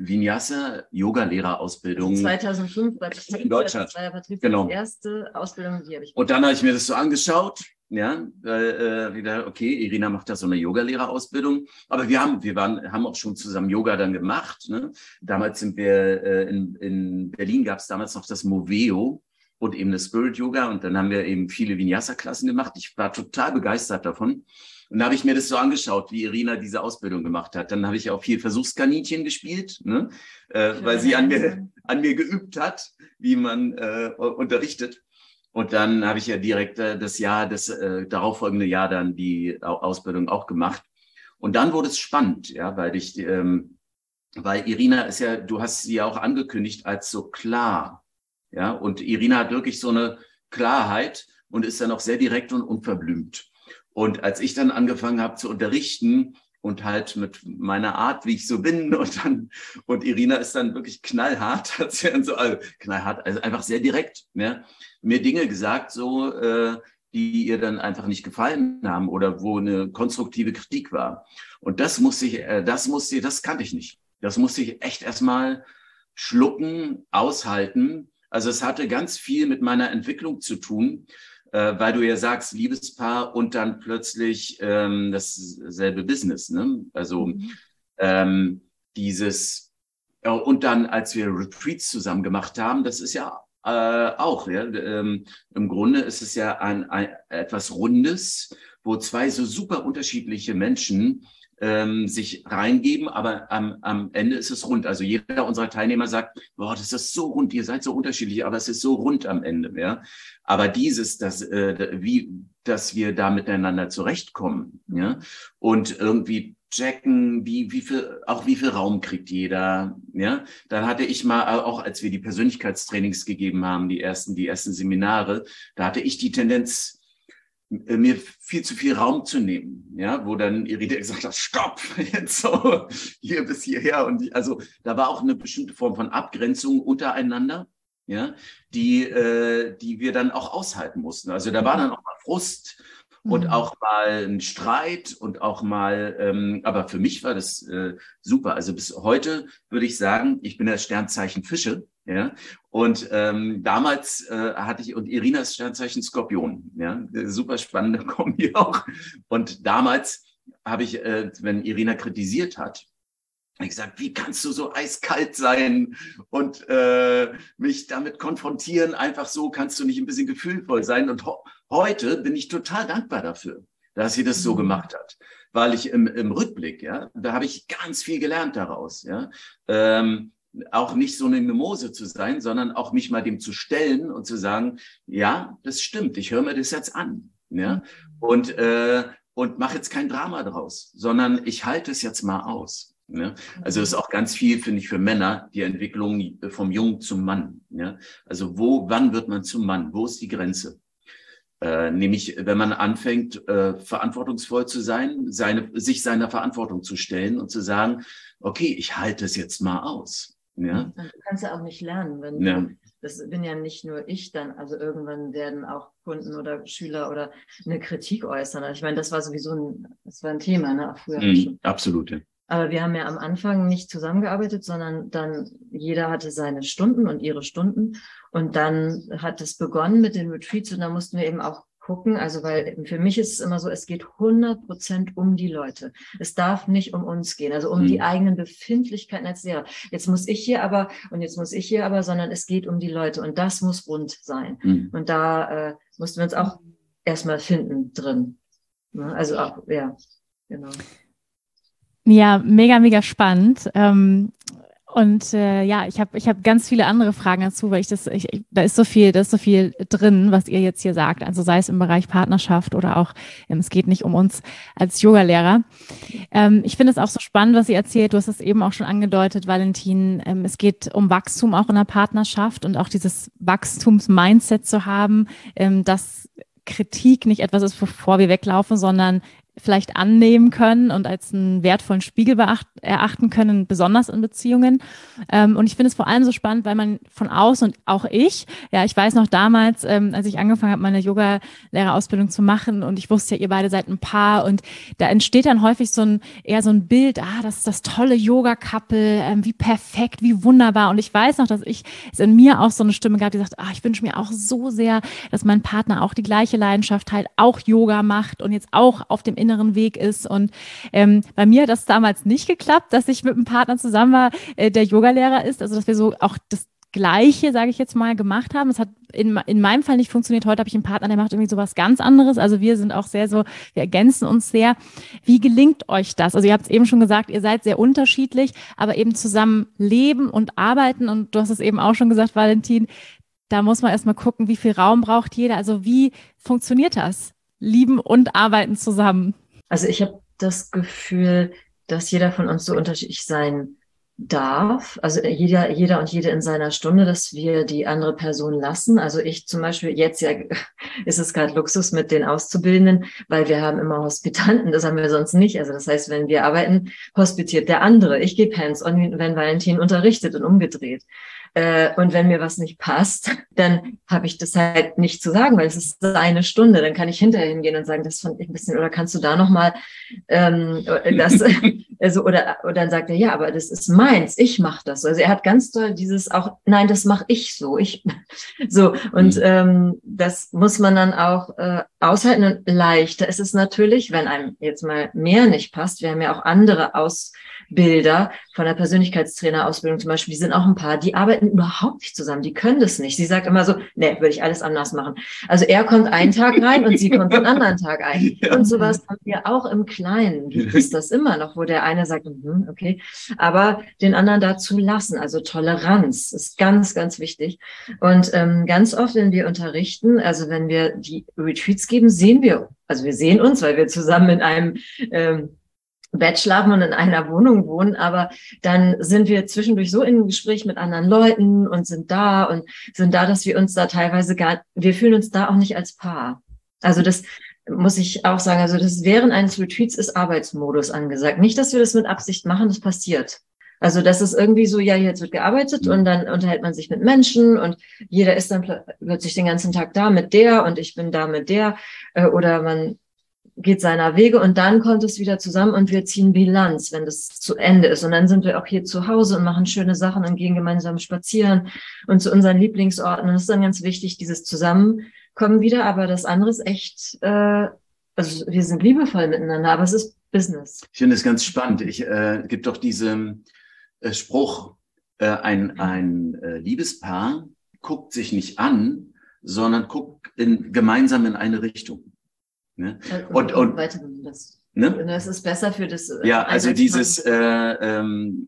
Vinyasa-Yogalehrerausbildungen. zweitausendfünf bei in Deutschland. Das war ja Patricia Genau. die erste Ausbildung, die habe ich. Und dann habe ich mir das so angeschaut. Ja, äh, wieder, okay, Irina macht da so eine Yogalehrerausbildung. Aber wir haben, wir waren, haben auch schon zusammen Yoga dann gemacht. Ne? Damals sind wir, äh, in, in Berlin gab es damals noch das Moveo und eben das Spirit Yoga. Und dann haben wir eben viele Vinyasa-Klassen gemacht. Ich war total begeistert davon. Und da habe ich mir das so angeschaut, wie Irina diese Ausbildung gemacht hat. Dann habe ich auch viel Versuchskaninchen gespielt, ne? äh, weil sie an mir, an mir geübt hat, wie man äh, unterrichtet. Und dann habe ich ja direkt äh, das Jahr, das äh, darauffolgende Jahr dann die Ausbildung auch gemacht. Und dann wurde es spannend, ja, weil ich, ähm, weil Irina ist ja, du hast sie ja auch angekündigt als so klar, ja. Und Irina hat wirklich so eine Klarheit und ist dann auch sehr direkt und unverblümt. Und als ich dann angefangen habe zu unterrichten und halt mit meiner Art, wie ich so bin, und dann und Irina ist dann wirklich knallhart, hat sie dann so also knallhart, also einfach sehr direkt, ja. Mir Dinge gesagt, so, äh, die ihr dann einfach nicht gefallen haben oder wo eine konstruktive Kritik war. Und das musste ich, äh, das musste ich, das kannte ich nicht. Das musste ich echt erstmal schlucken, aushalten. Also es hatte ganz viel mit meiner Entwicklung zu tun, äh, weil du ja sagst, Liebespaar und dann plötzlich ähm, dasselbe Business, ne? Also mhm. ähm, dieses, äh, und dann, als wir Retreats zusammen gemacht haben, das ist ja Äh, auch, ja. Ähm, Im Grunde ist es ja ein, ein etwas Rundes, wo zwei so super unterschiedliche Menschen ähm, sich reingeben, aber am, am Ende ist es rund. Also jeder unserer Teilnehmer sagt, boah, das ist so rund, ihr seid so unterschiedlich, aber es ist so rund am Ende. Ja? Aber dieses, das, äh, wie, dass wir da miteinander zurechtkommen, ja, und irgendwie checken, wie, wie viel, auch wie viel Raum kriegt jeder, ja. Dann hatte ich mal, auch als wir die Persönlichkeitstrainings gegeben haben, die ersten, die ersten Seminare, da hatte ich die Tendenz, mir viel zu viel Raum zu nehmen, ja, wo dann Irina gesagt hat, stopp, jetzt so, hier bis hierher. Und die, also da war auch eine bestimmte Form von Abgrenzung untereinander, ja, die, äh, die wir dann auch aushalten mussten. Also da war dann auch mal Frust und mhm. auch mal ein Streit und auch mal, ähm, aber für mich war das äh, super. Also bis heute würde ich sagen, ich bin das Sternzeichen Fische, ja, und ähm, damals äh, hatte ich, und Irinas Sternzeichen Skorpion, ja, super spannende Kombi auch. Und damals habe ich, äh, wenn Irina kritisiert hat, ich gesagt, wie kannst du so eiskalt sein und äh, mich damit konfrontieren? Einfach so, kannst du nicht ein bisschen gefühlvoll sein? Und ho- heute bin ich total dankbar dafür, dass sie das so gemacht hat, weil ich im, im Rückblick, ja, da habe ich ganz viel gelernt daraus, ja, ähm, auch nicht so eine Mimose zu sein, sondern auch mich mal dem zu stellen und zu sagen, ja, das stimmt, ich höre mir das jetzt an, ja, und äh, und mache jetzt kein Drama draus, sondern ich halte es jetzt mal aus. Ja, also es ist auch ganz viel, finde ich, für Männer, die Entwicklung vom Jungen zum Mann. Ja, also wo, wann wird man zum Mann? Wo ist die Grenze? Äh, nämlich, wenn man anfängt, äh, verantwortungsvoll zu sein, seine, sich seiner Verantwortung zu stellen und zu sagen, okay, ich halte es jetzt mal aus. Ja? Du kannst ja auch nicht lernen, wenn ja. du, das bin ja nicht nur ich dann, also irgendwann werden auch Kunden oder Schüler oder eine Kritik äußern. Also ich meine, das war sowieso ein, das war ein Thema, ne, auch früher Mm, schon. absolut. Aber wir haben ja am Anfang nicht zusammengearbeitet, sondern dann jeder hatte seine Stunden und ihre Stunden. Und dann hat es begonnen mit den Retreats und da mussten wir eben auch gucken. Also weil für mich ist es immer so, es geht hundert Prozent um die Leute. Es darf nicht um uns gehen, also um mhm. die eigenen Befindlichkeiten als Lehrer. Jetzt muss ich hier aber und jetzt muss ich hier aber, sondern es geht um die Leute und das muss rund sein. Mhm. Und da äh, mussten wir uns auch erstmal finden drin. Also auch, ja, genau. Ja, mega, mega spannend. Ähm, und äh, ja, ich habe ich hab ganz viele andere Fragen dazu, weil ich das, ich, ich, da ist so viel, da ist so viel drin, was ihr jetzt hier sagt. Also sei es im Bereich Partnerschaft oder auch, ähm, es geht nicht um uns als Yogalehrer. Ähm, ich finde es auch so spannend, was ihr erzählt. Du hast es eben auch schon angedeutet, Valentin. Ähm, es geht um Wachstum auch in der Partnerschaft und auch dieses Wachstums-Mindset zu haben, ähm, dass Kritik nicht etwas ist, wovor wir weglaufen, sondern vielleicht annehmen können und als einen wertvollen Spiegel beacht, erachten können, besonders in Beziehungen. Ähm, und ich finde es vor allem so spannend, weil man von außen und auch ich, ja, ich weiß noch damals, ähm, als ich angefangen habe, meine Yoga-Lehrerausbildung zu machen und ich wusste ja, ihr beide seid ein Paar und da entsteht dann häufig so ein, eher so ein Bild, ah, das ist das tolle Yoga-Couple, ähm, wie perfekt, wie wunderbar. Und ich weiß noch, dass ich es in mir auch so eine Stimme gab, die sagt, ah, ich wünsche mir auch so sehr, dass mein Partner auch die gleiche Leidenschaft halt auch Yoga macht und jetzt auch auf dem inneren Weg ist. Und ähm, bei mir hat das damals nicht geklappt, dass ich mit einem Partner zusammen war, äh, der Yogalehrer ist. Also dass wir so auch das Gleiche, sage ich jetzt mal, gemacht haben. Es hat in, in meinem Fall nicht funktioniert. Heute habe ich einen Partner, der macht irgendwie sowas ganz anderes. Also wir sind auch sehr so, wir ergänzen uns sehr. Wie gelingt euch das? Also ihr habt es eben schon gesagt, ihr seid sehr unterschiedlich, aber eben zusammen leben und arbeiten. Und du hast es eben auch schon gesagt, Valentin, da muss man erstmal gucken, wie viel Raum braucht jeder. Also wie funktioniert das? Lieben und arbeiten zusammen. Also ich habe das Gefühl, dass jeder von uns so unterschiedlich sein darf. Also jeder, jeder und jede in seiner Stunde, dass wir die andere Person lassen. Also ich zum Beispiel, jetzt ja ist es gerade Luxus mit den Auszubildenden, weil wir haben immer Hospitanten, das haben wir sonst nicht. Also das heißt, wenn wir arbeiten, hospitiert der andere. Ich gebe hands-on, wenn Valentin unterrichtet und umgedreht. Und wenn mir was nicht passt, dann habe ich das halt nicht zu sagen, weil es ist eine Stunde. Dann kann ich hinterher hingehen und sagen, das fand ich ein bisschen, oder kannst du da nochmal ähm, das, also oder oder dann sagt er, ja, aber das ist meins, ich mache das. Also er hat ganz doll dieses auch, nein, das mache ich so, ich so und mhm. ähm, das muss man dann auch äh, aushalten. Und leichter ist es natürlich, wenn einem jetzt mal mehr nicht passt. Wir haben ja auch andere Ausbilder von der Persönlichkeitstrainerausbildung zum Beispiel, die sind auch ein Paar, die arbeiten arbeiten überhaupt nicht zusammen. Die können das nicht. Sie sagt immer so, nee, würde ich alles anders machen. Also er kommt einen Tag rein und sie kommt den anderen Tag ein. Ja. Und sowas haben wir auch im Kleinen. Gibt es das immer noch, wo der eine sagt, hm, okay, aber den anderen dazu lassen. Also Toleranz ist ganz, ganz wichtig. Und ähm, ganz oft, wenn wir unterrichten, also wenn wir die Retreats geben, sehen wir, also wir sehen uns, weil wir zusammen in einem ähm, Bett schlafen und in einer Wohnung wohnen, aber dann sind wir zwischendurch so in einem Gespräch mit anderen Leuten und sind da und sind da, dass wir uns da teilweise gar, wir fühlen uns da auch nicht als Paar. Also das muss ich auch sagen, also das während eines Retreats ist Arbeitsmodus angesagt. Nicht, dass wir das mit Absicht machen, das passiert. Also das ist irgendwie so, ja, jetzt wird gearbeitet und dann unterhält man sich mit Menschen und jeder ist dann plötzlich den ganzen Tag da mit der und ich bin da mit der oder man geht seiner Wege und dann kommt es wieder zusammen und wir ziehen Bilanz, wenn das zu Ende ist. Und dann sind wir auch hier zu Hause und machen schöne Sachen und gehen gemeinsam spazieren und zu unseren Lieblingsorten. Und das ist dann ganz wichtig, dieses Zusammenkommen wieder. Aber das andere ist echt, äh, also wir sind liebevoll miteinander, aber es ist Business. Ich finde es ganz spannend. Ich äh, gibt doch diesen äh, Spruch, äh, ein, ein äh, Liebespaar guckt sich nicht an, sondern guckt in, gemeinsam in eine Richtung. Ne? Und, und, und das, ne? das ist besser für das. Ja, also dieses, äh, ähm,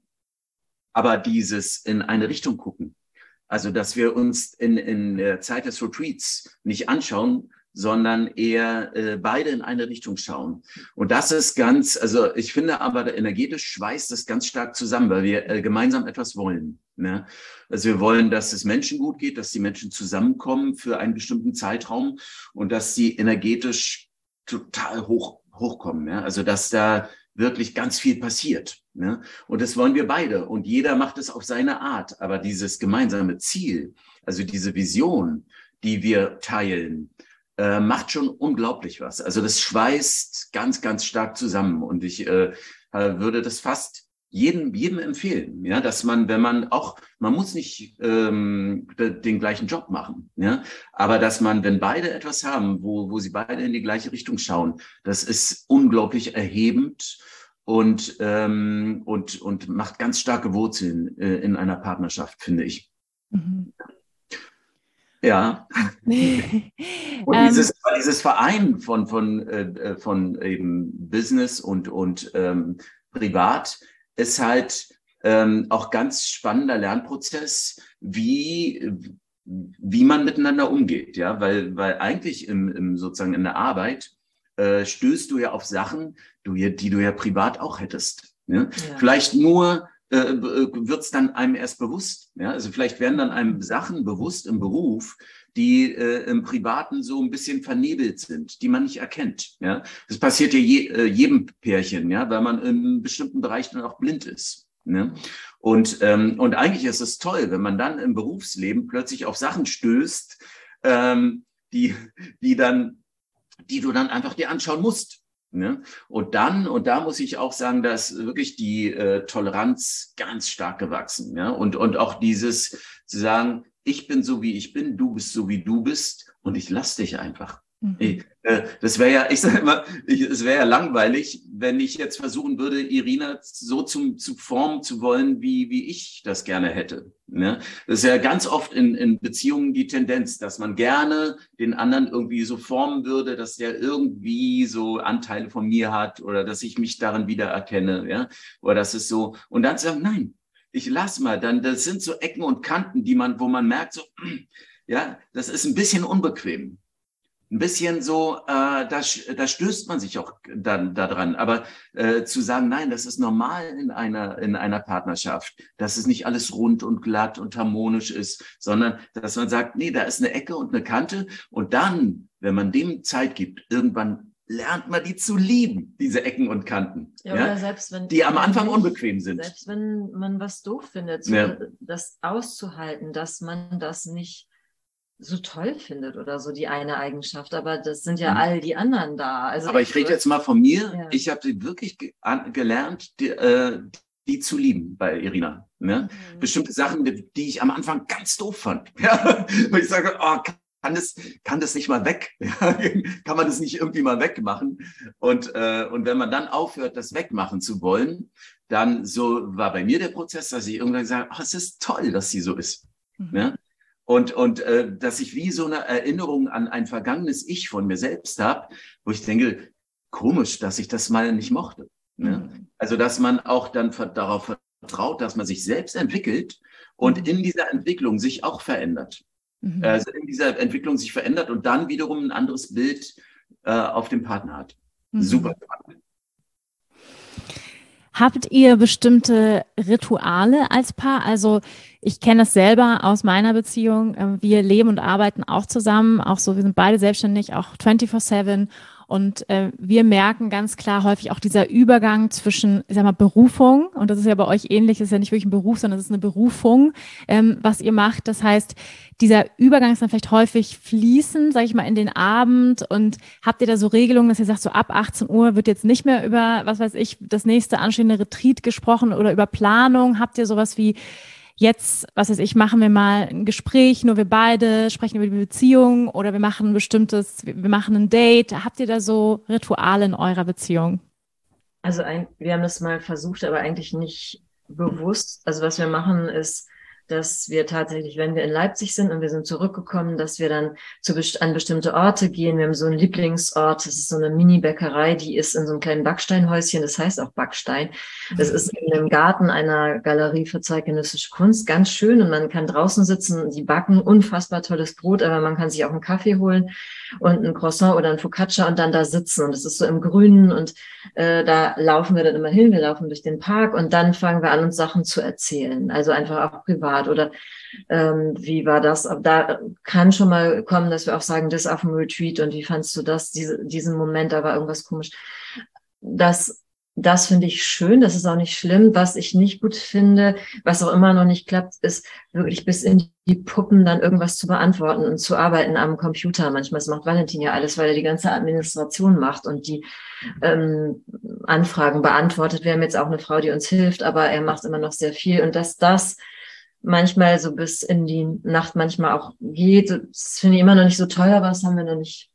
aber dieses in eine Richtung gucken. Also, dass wir uns in, in der Zeit des Retreats nicht anschauen, sondern eher äh, beide in eine Richtung schauen. Und das ist ganz, also ich finde aber, energetisch schweißt das ganz stark zusammen, weil wir äh, gemeinsam etwas wollen. Ne? Also wir wollen, dass es Menschen gut geht, dass die Menschen zusammenkommen für einen bestimmten Zeitraum und dass sie energetisch total hoch hochkommen, ja? Also dass da wirklich ganz viel passiert, ne? Und das wollen wir beide und jeder macht es auf seine Art, aber dieses gemeinsame Ziel, also diese Vision, die wir teilen, äh, macht schon unglaublich was. Also das schweißt ganz, ganz stark zusammen und ich äh, würde das fast jedem, jedem empfehlen, ja, dass man, wenn man auch, man muss nicht ähm, den gleichen Job machen, ja, aber dass man, wenn beide etwas haben, wo, wo sie beide in die gleiche Richtung schauen, das ist unglaublich erhebend und, ähm, und, und macht ganz starke Wurzeln äh, in einer Partnerschaft, finde ich. Mhm. Ja. Und dieses, dieses Verein von, von, äh, von eben Business und, und ähm, Privat, ist halt ähm, auch ganz spannender Lernprozess, wie wie man miteinander umgeht, ja, weil weil eigentlich im, im sozusagen in der Arbeit äh, stößt du ja auf Sachen, du, die du ja privat auch hättest, ja? Ja. Vielleicht nur äh, wird es dann einem erst bewusst, ja, also vielleicht werden dann einem Sachen bewusst im Beruf, die äh, im Privaten so ein bisschen vernebelt sind, die man nicht erkennt. Ja, das passiert ja je, äh, jedem Pärchen, ja, weil man in einem bestimmten Bereich dann auch blind ist. Ne? Und ähm, und eigentlich ist es toll, wenn man dann im Berufsleben plötzlich auf Sachen stößt, ähm, die die dann die du dann einfach dir anschauen musst. Ne? Und dann, und da muss ich auch sagen, dass wirklich die äh, Toleranz ganz stark gewachsen. Ja? Und, und auch dieses zu sagen, ich bin so, wie ich bin, du bist so, wie du bist und ich lasse dich einfach. Mhm. Ich, äh, das wäre ja, ich sage immer, ich, es wäre ja langweilig, wenn ich jetzt versuchen würde, Irina so zum, zu formen zu wollen, wie, wie ich das gerne hätte. Ne? Das ist ja ganz oft in, in Beziehungen die Tendenz, dass man gerne den anderen irgendwie so formen würde, dass der irgendwie so Anteile von mir hat oder dass ich mich darin wiedererkenne. Ja? Oder das ist so, und dann sagen, nein, ich lass mal, dann, das sind so Ecken und Kanten, die man, wo man merkt, so, ja, das ist ein bisschen unbequem. Ein bisschen so, äh, da, da stößt man sich auch dann daran. Aber äh, zu sagen, nein, das ist normal in einer, in einer Partnerschaft, dass es nicht alles rund und glatt und harmonisch ist, sondern dass man sagt, nee, da ist eine Ecke und eine Kante. Und dann, wenn man dem Zeit gibt, irgendwann lernt man die zu lieben, diese Ecken und Kanten, ja, ja? Oder selbst wenn, die am Anfang nicht, unbequem sind. Selbst wenn man was doof findet, so ja. Das auszuhalten, dass man das nicht so toll findet oder so, die eine Eigenschaft. Aber das sind ja mhm. all die anderen da. Also aber ich rede jetzt mal von mir. Ja. Ich habe sie wirklich ge gelernt, die, äh, die zu lieben bei Irina. Ne? Mhm. Bestimmte Sachen, die, die ich am Anfang ganz doof fand. Ja? Und ich sage, oh, kann das, kann das nicht mal weg? Kann man das nicht irgendwie mal wegmachen? Und, äh, und wenn man dann aufhört, das wegmachen zu wollen, dann so war bei mir der Prozess, dass ich irgendwann gesagt habe, ach, es ist toll, dass sie so ist. Mhm. Ja? Und, und äh, dass ich wie so eine Erinnerung an ein vergangenes Ich von mir selbst habe, wo ich denke, komisch, dass ich das mal nicht mochte. Ne? Mhm. Also, dass man auch dann darauf vertraut, dass man sich selbst entwickelt und mhm. in dieser Entwicklung sich auch verändert. Mhm. Also in dieser Entwicklung sich verändert und dann wiederum ein anderes Bild äh, auf dem Partner hat. Mhm. Super spannend. Habt ihr bestimmte Rituale als Paar? Also ich kenne das selber aus meiner Beziehung. Wir leben und arbeiten auch zusammen. Auch so, wir sind beide selbstständig, auch vierundzwanzig sieben. Und äh, wir merken ganz klar häufig auch dieser Übergang zwischen, ich sag mal, Berufung, und das ist ja bei euch ähnlich, das ist ja nicht wirklich ein Beruf, sondern es ist eine Berufung, ähm, was ihr macht. Das heißt, dieser Übergang ist dann vielleicht häufig fließend, sage ich mal, in den Abend. Und habt ihr da so Regelungen, dass ihr sagt, so ab achtzehn Uhr wird jetzt nicht mehr über, was weiß ich, das nächste anstehende Retreat gesprochen oder über Planung? Habt ihr sowas wie, jetzt, was weiß ich, machen wir mal ein Gespräch, nur wir beide sprechen über die Beziehung, oder wir machen ein bestimmtes, wir machen ein Date. Habt ihr da so Rituale in eurer Beziehung? Also ein, wir haben das mal versucht, aber eigentlich nicht bewusst. Also was wir machen ist, dass wir tatsächlich, wenn wir in Leipzig sind und wir sind zurückgekommen, dass wir dann zu best- an bestimmte Orte gehen. Wir haben so einen Lieblingsort, das ist so eine Mini-Bäckerei, die ist in so einem kleinen Backsteinhäuschen, das heißt auch Backstein. Das ist in einem Garten einer Galerie für zeitgenössische Kunst, ganz schön, und man kann draußen sitzen, die backen unfassbar tolles Brot, aber man kann sich auch einen Kaffee holen und ein Croissant oder ein Focaccia und dann da sitzen, und das ist so im Grünen, und äh, da laufen wir dann immer hin, wir laufen durch den Park und dann fangen wir an, uns Sachen zu erzählen, also einfach auch privat. Oder ähm, wie war das? Aber da kann schon mal kommen, dass wir auch sagen, das auf dem Retreat, und wie fandst du das, diese, diesen Moment, da war irgendwas komisch. Das, das finde ich schön, das ist auch nicht schlimm. Was ich nicht gut finde, was auch immer noch nicht klappt, ist wirklich bis in die Puppen dann irgendwas zu beantworten und zu arbeiten am Computer. Manchmal, das macht Valentin ja alles, weil er die ganze Administration macht und die ähm, Anfragen beantwortet. Wir haben jetzt auch eine Frau, die uns hilft, aber er macht immer noch sehr viel, und dass das manchmal so bis in die Nacht manchmal auch geht. Das finde ich immer noch nicht so toll, aber das haben wir noch nicht.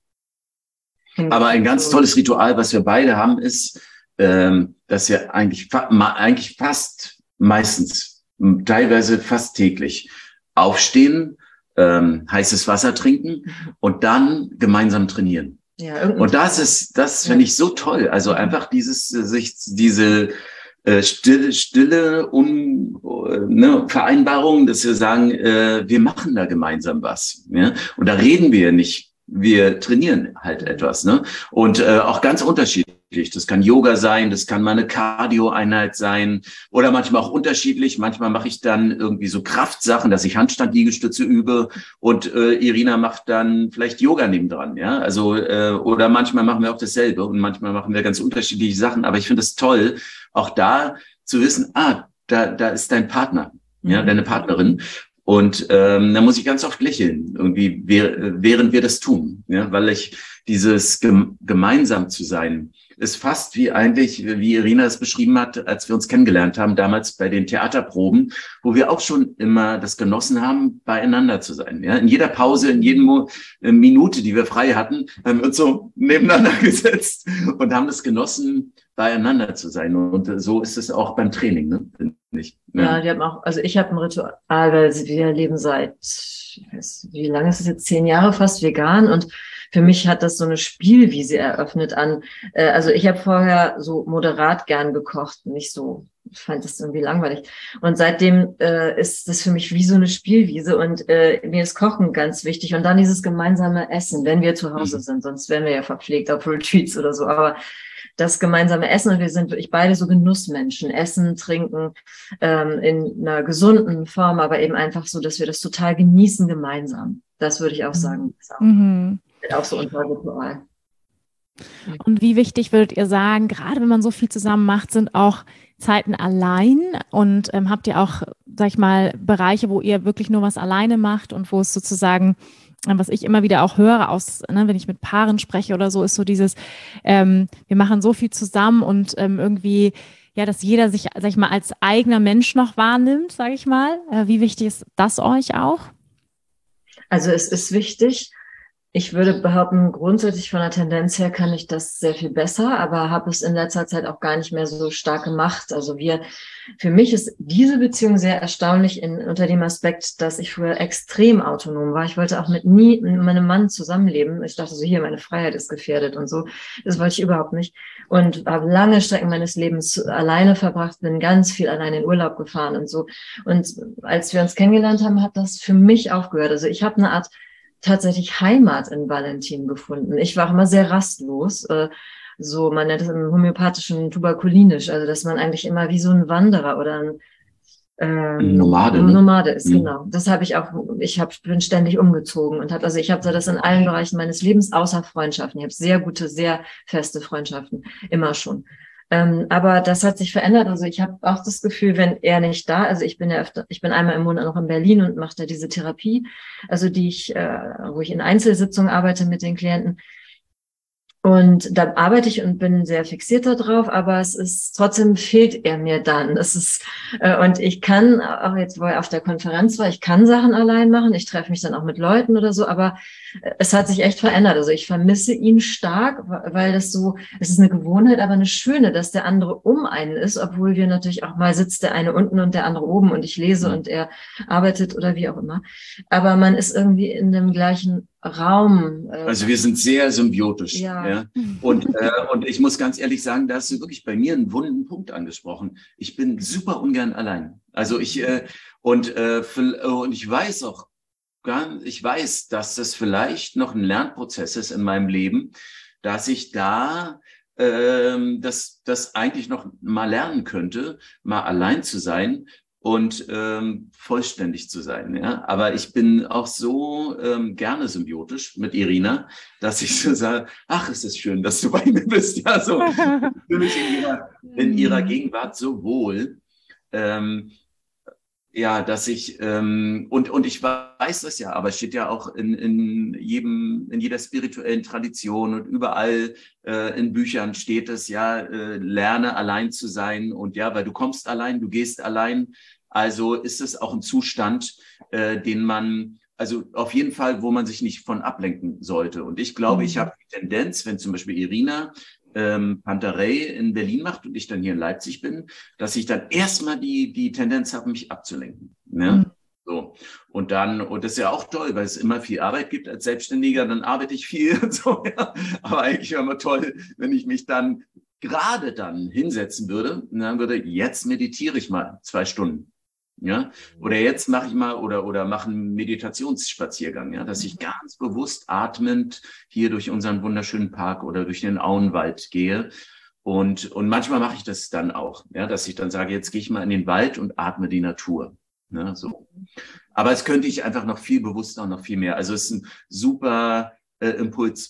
Aber ein ganz tolles Ritual, was wir beide haben, ist, ähm, dass wir eigentlich, fa- ma- eigentlich fast meistens, m- teilweise fast täglich aufstehen, ähm, heißes Wasser trinken und dann gemeinsam trainieren. Ja, und das ist, das finde ich so toll. Also einfach dieses, äh, sich, diese, Äh, stille, stille un, ne, Vereinbarung, dass wir sagen, äh, wir machen da gemeinsam was. Ja? Und da reden wir nicht, wir trainieren halt etwas. Ne? Und äh, auch ganz unterschiedlich. Das kann Yoga sein, das kann mal eine Cardio-Einheit sein oder manchmal auch unterschiedlich. Manchmal mache ich dann irgendwie so Kraftsachen, dass ich Handstand-Liegestütze übe, und äh, Irina macht dann vielleicht Yoga nebendran. Ja? Also äh, oder manchmal machen wir auch dasselbe und manchmal machen wir ganz unterschiedliche Sachen. Aber ich finde es toll, auch da zu wissen, ah, da, da ist dein Partner, ja, deine Partnerin. Und ähm, da muss ich ganz oft lächeln, irgendwie, während wir das tun, ja, weil ich dieses gem- gemeinsam zu sein ist fast wie eigentlich, wie Irina es beschrieben hat, als wir uns kennengelernt haben, damals bei den Theaterproben, wo wir auch schon immer das genossen haben, beieinander zu sein. Ja, in jeder Pause, in jedem Mo- Minute, die wir frei hatten, haben wir uns so nebeneinander gesetzt und haben es genossen, beieinander zu sein. Und so ist es auch beim Training, ne? Nicht, ja. Ja, die haben auch, also ich habe ein Ritual, weil wir leben seit, ich weiß, wie lange ist es jetzt, zehn Jahre fast vegan, und für mich hat das so eine Spielwiese eröffnet an, äh, also ich habe vorher so moderat gern gekocht, nicht so, ich fand das irgendwie langweilig, und seitdem äh, ist das für mich wie so eine Spielwiese, und äh, mir ist Kochen ganz wichtig, und dann dieses gemeinsame Essen, wenn wir zu Hause sind, sonst wären wir ja verpflegt auf Retreats oder so, aber das gemeinsame Essen, und wir sind wirklich beide so Genussmenschen, essen, trinken ähm, in einer gesunden Form, aber eben einfach so, dass wir das total genießen gemeinsam. Das würde ich auch sagen. Das ist auch, Mhm. auch so unser Ritual. Und wie wichtig würdet ihr sagen, gerade wenn man so viel zusammen macht, sind auch Zeiten allein, und ähm, habt ihr auch, sag ich mal, Bereiche, wo ihr wirklich nur was alleine macht und wo es sozusagen, was ich immer wieder auch höre, aus, ne, wenn ich mit Paaren spreche oder so, ist so dieses, ähm, wir machen so viel zusammen und ähm, irgendwie, ja, dass jeder sich, sag ich mal, als eigener Mensch noch wahrnimmt, sage ich mal. Äh, wie wichtig ist das euch auch? Also es ist wichtig. Ich würde behaupten, grundsätzlich von der Tendenz her kann ich das sehr viel besser, aber habe es in letzter Zeit auch gar nicht mehr so stark gemacht. Also wir, für mich ist diese Beziehung sehr erstaunlich in, unter dem Aspekt, dass ich früher extrem autonom war. Ich wollte auch mit nie mit meinem Mann zusammenleben. Ich dachte so, hier, meine Freiheit ist gefährdet und so. Das wollte ich überhaupt nicht. Und habe lange Strecken meines Lebens alleine verbracht, bin ganz viel alleine in Urlaub gefahren und so. Und als wir uns kennengelernt haben, hat das für mich aufgehört. Also ich habe eine Art tatsächlich Heimat in Valentin gefunden. Ich war immer sehr rastlos, äh, so man nennt es im homöopathischen tuberkulinisch, also dass man eigentlich immer wie so ein Wanderer oder ein ähm, Nomade, ne? Nomade ist, Mhm. genau. Das habe ich auch, ich hab, bin ständig umgezogen und habe, also ich habe so das in allen Bereichen meines Lebens, außer Freundschaften. Ich habe sehr gute, sehr feste Freundschaften, immer schon. Ähm, aber das hat sich verändert. Also ich habe auch das Gefühl, wenn er nicht da, also ich bin ja öfter, ich bin einmal im Monat noch in Berlin und mache da diese Therapie, also die ich, äh, wo ich in Einzelsitzungen arbeite mit den Klienten. Und da arbeite ich und bin sehr fixiert darauf, aber es ist trotzdem fehlt er mir dann. Es ist äh, und ich kann auch jetzt, wo er auf der Konferenz war, ich kann Sachen allein machen. Ich treffe mich dann auch mit Leuten oder so, aber äh, es hat sich echt verändert. Also ich vermisse ihn stark, weil das so, es ist eine Gewohnheit, aber eine schöne, dass der andere um einen ist, obwohl wir natürlich auch mal sitzt der eine unten und der andere oben und ich lese und er arbeitet oder wie auch immer. Aber man ist irgendwie in dem gleichen Raum. Äh, Also wir sind sehr symbiotisch. Ja. Ja. Und, äh, und ich muss ganz ehrlich sagen, da hast du wirklich bei mir einen wunden Punkt angesprochen. Ich bin super ungern allein. Also ich, äh, und, äh, und ich weiß auch, gar, ich weiß, dass das vielleicht noch ein Lernprozess ist in meinem Leben, dass ich da ähm, das, das eigentlich noch mal lernen könnte, mal allein zu sein und ähm, vollständig zu sein. Ja? Aber ich bin auch so ähm, gerne symbiotisch mit Irina, dass ich so sage, ach, es ist schön, dass du bei mir bist. Ja, so, ich fühle mich in ihrer, in ihrer Gegenwart so wohl, ähm, ja, dass ich, ähm, und, und ich weiß das ja, aber es steht ja auch in, in jedem, in jeder spirituellen Tradition und überall äh, in Büchern steht es ja, äh, lerne allein zu sein und ja, weil du kommst allein, du gehst allein. Also ist es auch ein Zustand, äh, den man, also auf jeden Fall, wo man sich nicht von ablenken sollte. Und ich glaube, mhm. ich habe die Tendenz, wenn zum Beispiel Irina ähm, Pantarei in Berlin macht und ich dann hier in Leipzig bin, dass ich dann erstmal die, die Tendenz habe, mich abzulenken. Ne? Mhm. So. Und dann, und das ist ja auch toll, weil es immer viel Arbeit gibt als Selbstständiger, dann arbeite ich viel und so, ja. Aber eigentlich wäre immer toll, wenn ich mich dann gerade dann hinsetzen würde und dann würde, jetzt meditiere ich mal zwei Stunden. Ja, oder jetzt mache ich mal oder oder mache einen Meditationsspaziergang, ja, dass ich ganz bewusst atmend hier durch unseren wunderschönen Park oder durch den Auenwald gehe und und manchmal mache ich das dann auch, ja, dass ich dann sage, jetzt gehe ich mal in den Wald und atme die Natur, ne, so. Aber es könnte ich einfach noch viel bewusster und noch viel mehr. Also es ist ein super äh, Impuls.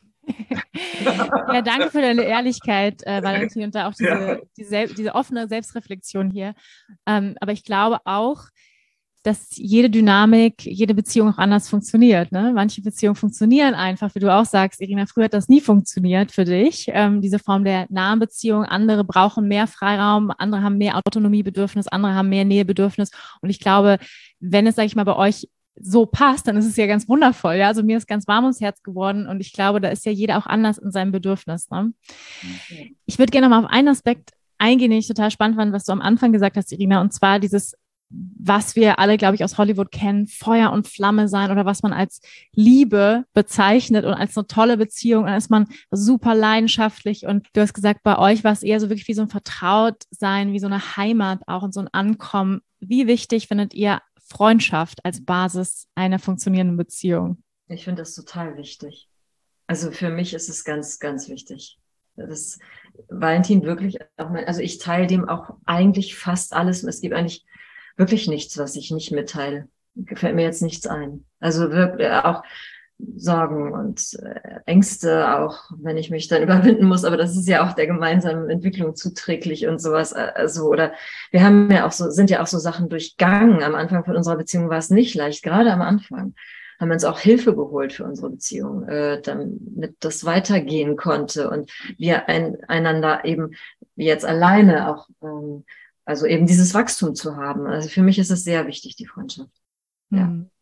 Ja, danke für deine Ehrlichkeit, äh, Valentin, und da auch diese, ja. diese, diese offene Selbstreflexion hier. Ähm, aber ich glaube auch, dass jede Dynamik, jede Beziehung auch anders funktioniert. Ne? Manche Beziehungen funktionieren einfach, wie du auch sagst, Irina, früher hat das nie funktioniert für dich, ähm, diese Form der nahen Beziehung. Andere brauchen mehr Freiraum, andere haben mehr Autonomiebedürfnis, andere haben mehr Nähebedürfnis. Und ich glaube, wenn es, sage ich mal, bei euch so passt, dann ist es ja ganz wundervoll. Ja, also mir ist ganz warm ums Herz geworden und ich glaube, da ist ja jeder auch anders in seinem Bedürfnis. Ne? Okay. Ich würde gerne mal auf einen Aspekt eingehen, den ich total spannend fand, was du am Anfang gesagt hast, Irina, und zwar dieses, was wir alle, glaube ich, aus Hollywood kennen, Feuer und Flamme sein oder was man als Liebe bezeichnet und als eine tolle Beziehung. Dann ist man super leidenschaftlich und du hast gesagt, bei euch war es eher so wirklich wie so ein Vertrautsein, wie so eine Heimat auch und so ein Ankommen. Wie wichtig findet ihr Freundschaft als Basis einer funktionierenden Beziehung? Ich finde das total wichtig. Also für mich ist es ganz, ganz wichtig. Das Valentin wirklich auch mein, also ich teile dem auch eigentlich fast alles. Es gibt eigentlich wirklich nichts, was ich nicht mitteile. Gefällt mir jetzt nichts ein. Also wirklich auch Sorgen und Ängste, auch wenn ich mich dann überwinden muss, aber das ist ja auch der gemeinsamen Entwicklung zuträglich und sowas. Also, oder wir haben ja auch so, sind ja auch so Sachen durchgangen. Am Anfang von unserer Beziehung war es nicht leicht, gerade am Anfang haben wir uns auch Hilfe geholt für unsere Beziehung, äh, damit das weitergehen konnte und wir ein, einander eben jetzt alleine auch, ähm, also eben dieses Wachstum zu haben. Also für mich ist es sehr wichtig, die Freundschaft. Ja. Hm.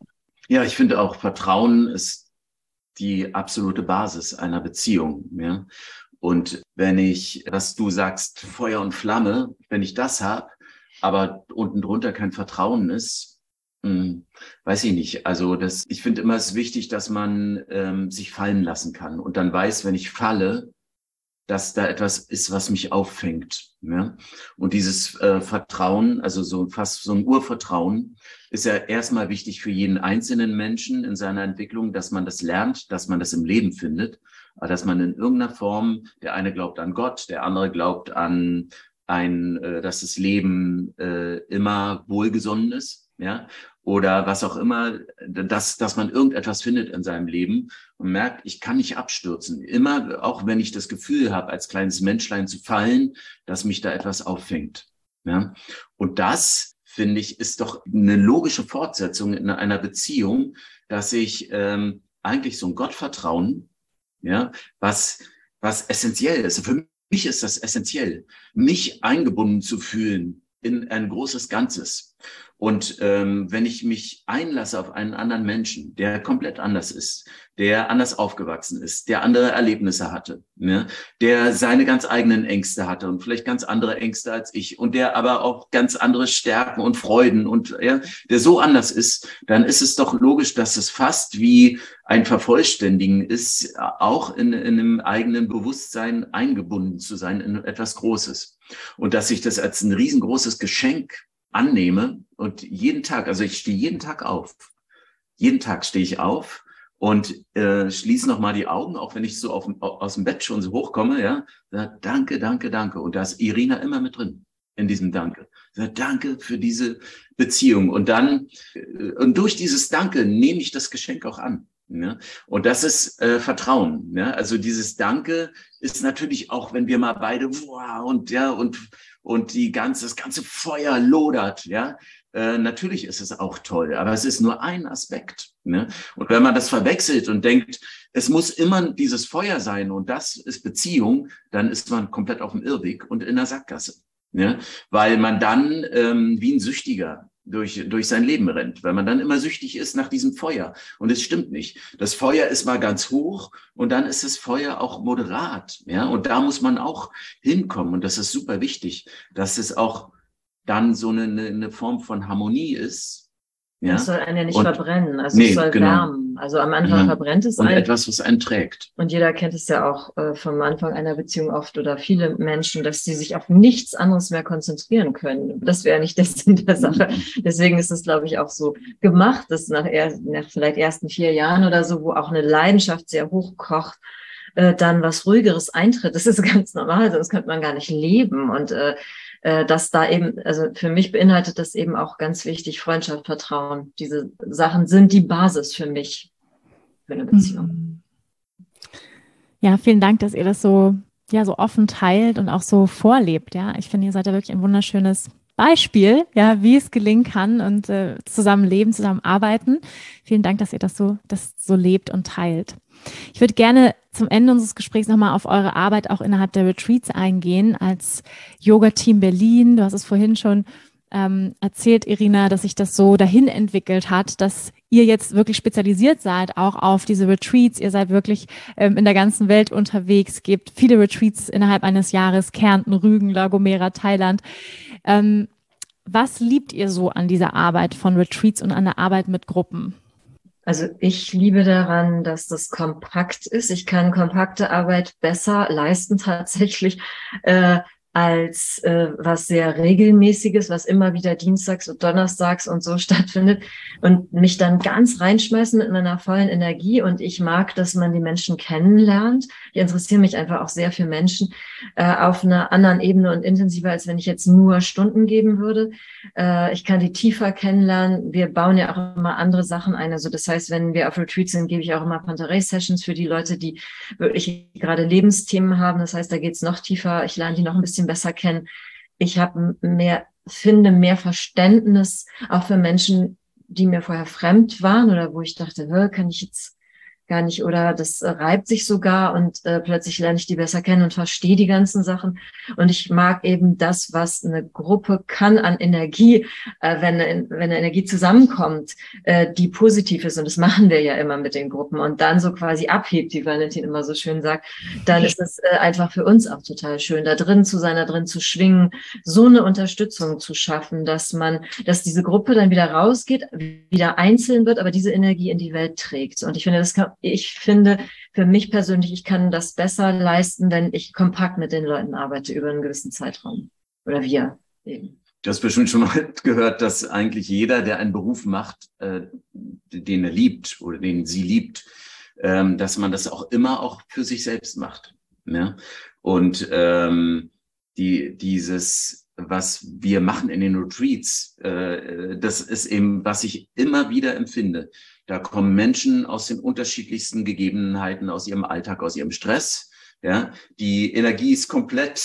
Ja, ich finde auch, Vertrauen ist die absolute Basis einer Beziehung. Ja? Und wenn ich, was du sagst, Feuer und Flamme, wenn ich das habe, aber unten drunter kein Vertrauen ist, hm, weiß ich nicht. Also das, ich finde immer es ist wichtig, dass man ähm, sich fallen lassen kann und dann weiß, wenn ich falle, dass da etwas ist, was mich auffängt. Ja? Und dieses äh, Vertrauen, also so fast so ein Urvertrauen, ist ja erstmal wichtig für jeden einzelnen Menschen in seiner Entwicklung, dass man das lernt, dass man das im Leben findet, dass man in irgendeiner Form, der eine glaubt an Gott, der andere glaubt an ein, äh, dass das Leben äh, immer wohlgesonnen ist, ja, oder was auch immer, dass, dass man irgendetwas findet in seinem Leben und merkt, ich kann nicht abstürzen. Immer, auch wenn ich das Gefühl habe, als kleines Menschlein zu fallen, dass mich da etwas auffängt. Ja? Und das, finde ich, ist doch eine logische Fortsetzung in einer Beziehung, dass ich ähm, eigentlich so ein Gottvertrauen, ja, was, was essentiell ist. Für mich ist das essentiell, mich eingebunden zu fühlen in ein großes Ganzes. Und ähm, wenn ich mich einlasse auf einen anderen Menschen, der komplett anders ist, der anders aufgewachsen ist, der andere Erlebnisse hatte, ne, der seine ganz eigenen Ängste hatte und vielleicht ganz andere Ängste als ich und der aber auch ganz andere Stärken und Freuden und ja, der so anders ist, dann ist es doch logisch, dass es fast wie ein Vervollständigen ist, auch in, in einem eigenen Bewusstsein eingebunden zu sein in etwas Großes. Und dass ich das als ein riesengroßes Geschenk annehme und jeden Tag, also ich stehe jeden Tag auf. Jeden Tag stehe ich auf und äh, schließe nochmal die Augen, auch wenn ich so auf, aus dem Bett schon so hochkomme, ja. Sag, danke, danke, danke. Und da ist Irina immer mit drin in diesem Danke. Sag, danke für diese Beziehung. Und dann, äh, und durch dieses Danke nehme ich das Geschenk auch an. Ja? Und das ist äh, Vertrauen. Ja? Also dieses Danke ist natürlich auch, wenn wir mal beide, wow, und ja, und und die ganze, das ganze Feuer lodert, ja. Äh, natürlich ist es auch toll, aber es ist nur ein Aspekt. Ne? Und wenn man das verwechselt und denkt, es muss immer dieses Feuer sein und das ist Beziehung, dann ist man komplett auf dem Irrweg und in der Sackgasse. Ne? Weil man dann ähm, wie ein Süchtiger durch, durch sein Leben rennt, weil man dann immer süchtig ist nach diesem Feuer. Und es stimmt nicht. Das Feuer ist mal ganz hoch und dann ist das Feuer auch moderat. Ja, und da muss man auch hinkommen. Und das ist super wichtig, dass es auch dann so eine, eine Form von Harmonie ist. Ja? Es soll einen ja nicht und, verbrennen, also nee, es soll genau. wärmen. Also am Anfang ja. verbrennt es und einen. Und etwas, was einen trägt. Und jeder kennt es ja auch äh, vom Anfang einer Beziehung oft oder viele Menschen, dass sie sich auf nichts anderes mehr konzentrieren können. Das wäre nicht der Sinn der Sache. Deswegen ist es, glaube ich, auch so gemacht, dass nach, er, nach vielleicht ersten vier Jahren oder so, wo auch eine Leidenschaft sehr hoch kocht, äh, dann was Ruhigeres eintritt. Das ist ganz normal, sonst könnte man gar nicht leben. Und äh, dass da eben, also für mich beinhaltet das eben auch ganz wichtig, Freundschaft, Vertrauen. Diese Sachen sind die Basis für mich, für eine Beziehung. Ja, vielen Dank, dass ihr das so, ja, so offen teilt und auch so vorlebt. Ja, ich finde, ihr seid ja wirklich ein wunderschönes Beispiel, ja, wie es gelingen kann und äh, zusammen leben, zusammen arbeiten. Vielen Dank, dass ihr das so, das so lebt und teilt. Ich würde gerne zum Ende unseres Gesprächs nochmal auf eure Arbeit auch innerhalb der Retreats eingehen, als Yoga-Team Berlin. Du hast es vorhin schon ähm, erzählt, Irina, dass sich das so dahin entwickelt hat, dass ihr jetzt wirklich spezialisiert seid, auch auf diese Retreats. Ihr seid wirklich ähm, in der ganzen Welt unterwegs, gebt viele Retreats innerhalb eines Jahres, Kärnten, Rügen, La Gomera, Thailand. Ähm, was liebt ihr so an dieser Arbeit von Retreats und an der Arbeit mit Gruppen? Also ich liebe daran, dass das kompakt ist. Ich kann kompakte Arbeit besser leisten tatsächlich äh, als äh, was sehr regelmäßiges, was immer wieder dienstags und donnerstags und so stattfindet und mich dann ganz reinschmeißen mit meiner vollen Energie. Und ich mag, dass man die Menschen kennenlernt. Ich interessiere mich einfach auch sehr für Menschen äh, auf einer anderen Ebene und intensiver, als wenn ich jetzt nur Stunden geben würde. Äh, ich kann die tiefer kennenlernen. Wir bauen ja auch immer andere Sachen ein. Also das heißt, wenn wir auf Retreats sind, gebe ich auch immer Pantarei-Sessions für die Leute, die wirklich gerade Lebensthemen haben. Das heißt, da geht's noch tiefer. Ich lerne die noch ein bisschen besser kennen. Ich habe mehr, finde mehr Verständnis auch für Menschen, die mir vorher fremd waren oder wo ich dachte, kann ich jetzt gar nicht, oder das äh, reibt sich sogar und äh, plötzlich lerne ich die besser kennen und verstehe die ganzen Sachen. Und ich mag eben das, was eine Gruppe kann an Energie, äh, wenn, wenn eine Energie zusammenkommt, äh, die positiv ist. Und das machen wir ja immer mit den Gruppen und dann so quasi abhebt, wie Valentin immer so schön sagt, dann ist es äh, einfach für uns auch total schön, da drin zu sein, da drin zu schwingen, so eine Unterstützung zu schaffen, dass man, dass diese Gruppe dann wieder rausgeht, wieder einzeln wird, aber diese Energie in die Welt trägt. Und ich finde, das kann, ich finde, für mich persönlich, ich kann das besser leisten, wenn ich kompakt mit den Leuten arbeite über einen gewissen Zeitraum. Oder wir eben. Du hast bestimmt schon mal gehört, dass eigentlich jeder, der einen Beruf macht, äh, den er liebt oder den sie liebt, ähm, dass man das auch immer auch für sich selbst macht. Ja? Und ähm, die, dieses, was wir machen in den Retreats, äh, das ist eben, was ich immer wieder empfinde. Da kommen Menschen aus den unterschiedlichsten Gegebenheiten, aus ihrem Alltag, aus ihrem Stress. Ja, die Energie ist komplett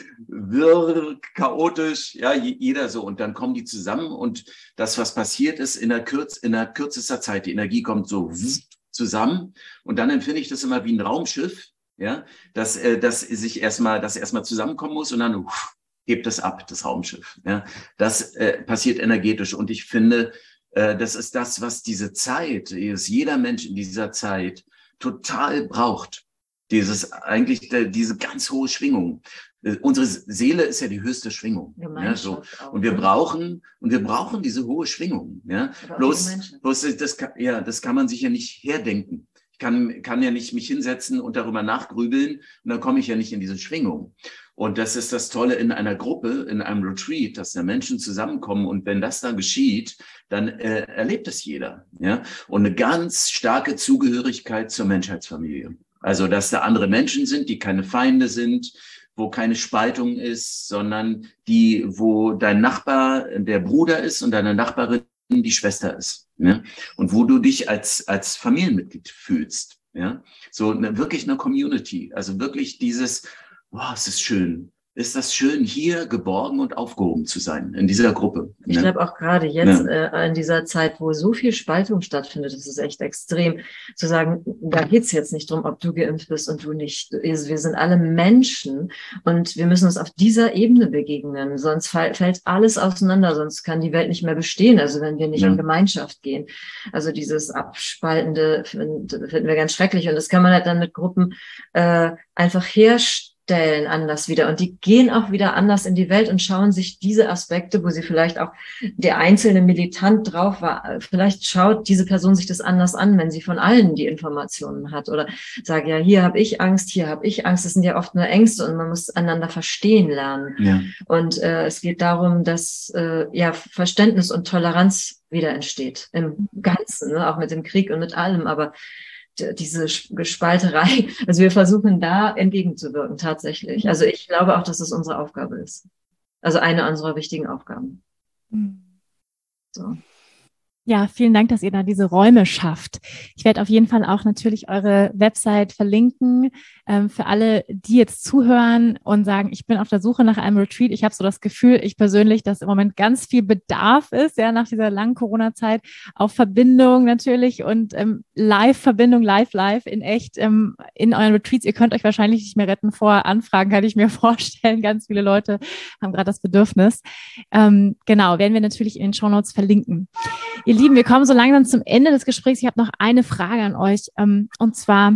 wirr, chaotisch, ja, jeder so. Und dann kommen die zusammen und das, was passiert ist, in der, Kürz, in der kürzester Zeit, die Energie kommt so zusammen. Und dann empfinde ich das immer wie ein Raumschiff, ja, dass, äh, dass sich erstmal, dass erstmal zusammenkommen muss und dann uff, hebt es ab, das Raumschiff. Ja, das äh, passiert energetisch. Und ich finde, das ist das, was diese Zeit, ist jeder Mensch in dieser Zeit total braucht. Dieses, eigentlich, diese ganz hohe Schwingung. Unsere Seele ist ja die höchste Schwingung. Ja, so. Und wir brauchen, und wir brauchen diese hohe Schwingung. Ja, bloß, bloß das, kann, ja, das kann man sich ja nicht herdenken. Ich kann, kann ja nicht mich hinsetzen und darüber nachgrübeln und dann komme ich ja nicht in diese Schwingung. Und das ist das Tolle in einer Gruppe, in einem Retreat, dass da Menschen zusammenkommen und wenn das dann geschieht, dann äh, erlebt es jeder. Ja? Und eine ganz starke Zugehörigkeit zur Menschheitsfamilie. Also, dass da andere Menschen sind, die keine Feinde sind, wo keine Spaltung ist, sondern die, wo dein Nachbar der Bruder ist und deine Nachbarin die Schwester ist, ja, und wo du dich als als Familienmitglied fühlst, ja, so eine, wirklich eine Community, also wirklich dieses, wow, es ist schön, ist das schön, hier geborgen und aufgehoben zu sein in dieser Gruppe. Ich ne? glaube auch gerade jetzt ja. äh, in dieser Zeit, wo so viel Spaltung stattfindet, das ist echt extrem, zu sagen, da geht's jetzt nicht drum, ob du geimpft bist und du nicht. Wir sind alle Menschen und wir müssen uns auf dieser Ebene begegnen, sonst fällt alles auseinander, sonst kann die Welt nicht mehr bestehen, also wenn wir nicht ja. in Gemeinschaft gehen. Also dieses Abspaltende finden, finden wir ganz schrecklich und das kann man halt dann mit Gruppen äh, einfach herstellen. Stellen anders wieder und die gehen auch wieder anders in die Welt und schauen sich diese Aspekte, wo sie vielleicht auch der einzelne Militant drauf war, vielleicht schaut diese Person sich das anders an, wenn sie von allen die Informationen hat oder sagt, ja, hier habe ich Angst, hier habe ich Angst, das sind ja oft nur Ängste und man muss einander verstehen lernen. Ja. Und äh, es geht darum, dass äh, ja Verständnis und Toleranz wieder entsteht im Ganzen, ne? Auch mit dem Krieg und mit allem, aber diese Gespalterei, also wir versuchen da entgegenzuwirken tatsächlich. Also ich glaube auch, dass es unsere Aufgabe ist. Also eine unserer wichtigen Aufgaben. So. Ja, vielen Dank, dass ihr da diese Räume schafft. Ich werde auf jeden Fall auch natürlich eure Website verlinken ähm, für alle, die jetzt zuhören und sagen, ich bin auf der Suche nach einem Retreat. Ich habe so das Gefühl, ich persönlich, dass im Moment ganz viel Bedarf ist, ja, nach dieser langen Corona-Zeit auf Verbindung natürlich und ähm, Live-Verbindung, live-live in echt ähm, in euren Retreats. Ihr könnt euch wahrscheinlich nicht mehr retten vor Anfragen, kann ich mir vorstellen. Ganz viele Leute haben gerade das Bedürfnis. Ähm, genau, werden wir natürlich in den Shownotes verlinken. Ihr Lieben, wir kommen so langsam zum Ende des Gesprächs. Ich habe noch eine Frage an euch. Ähm, und zwar,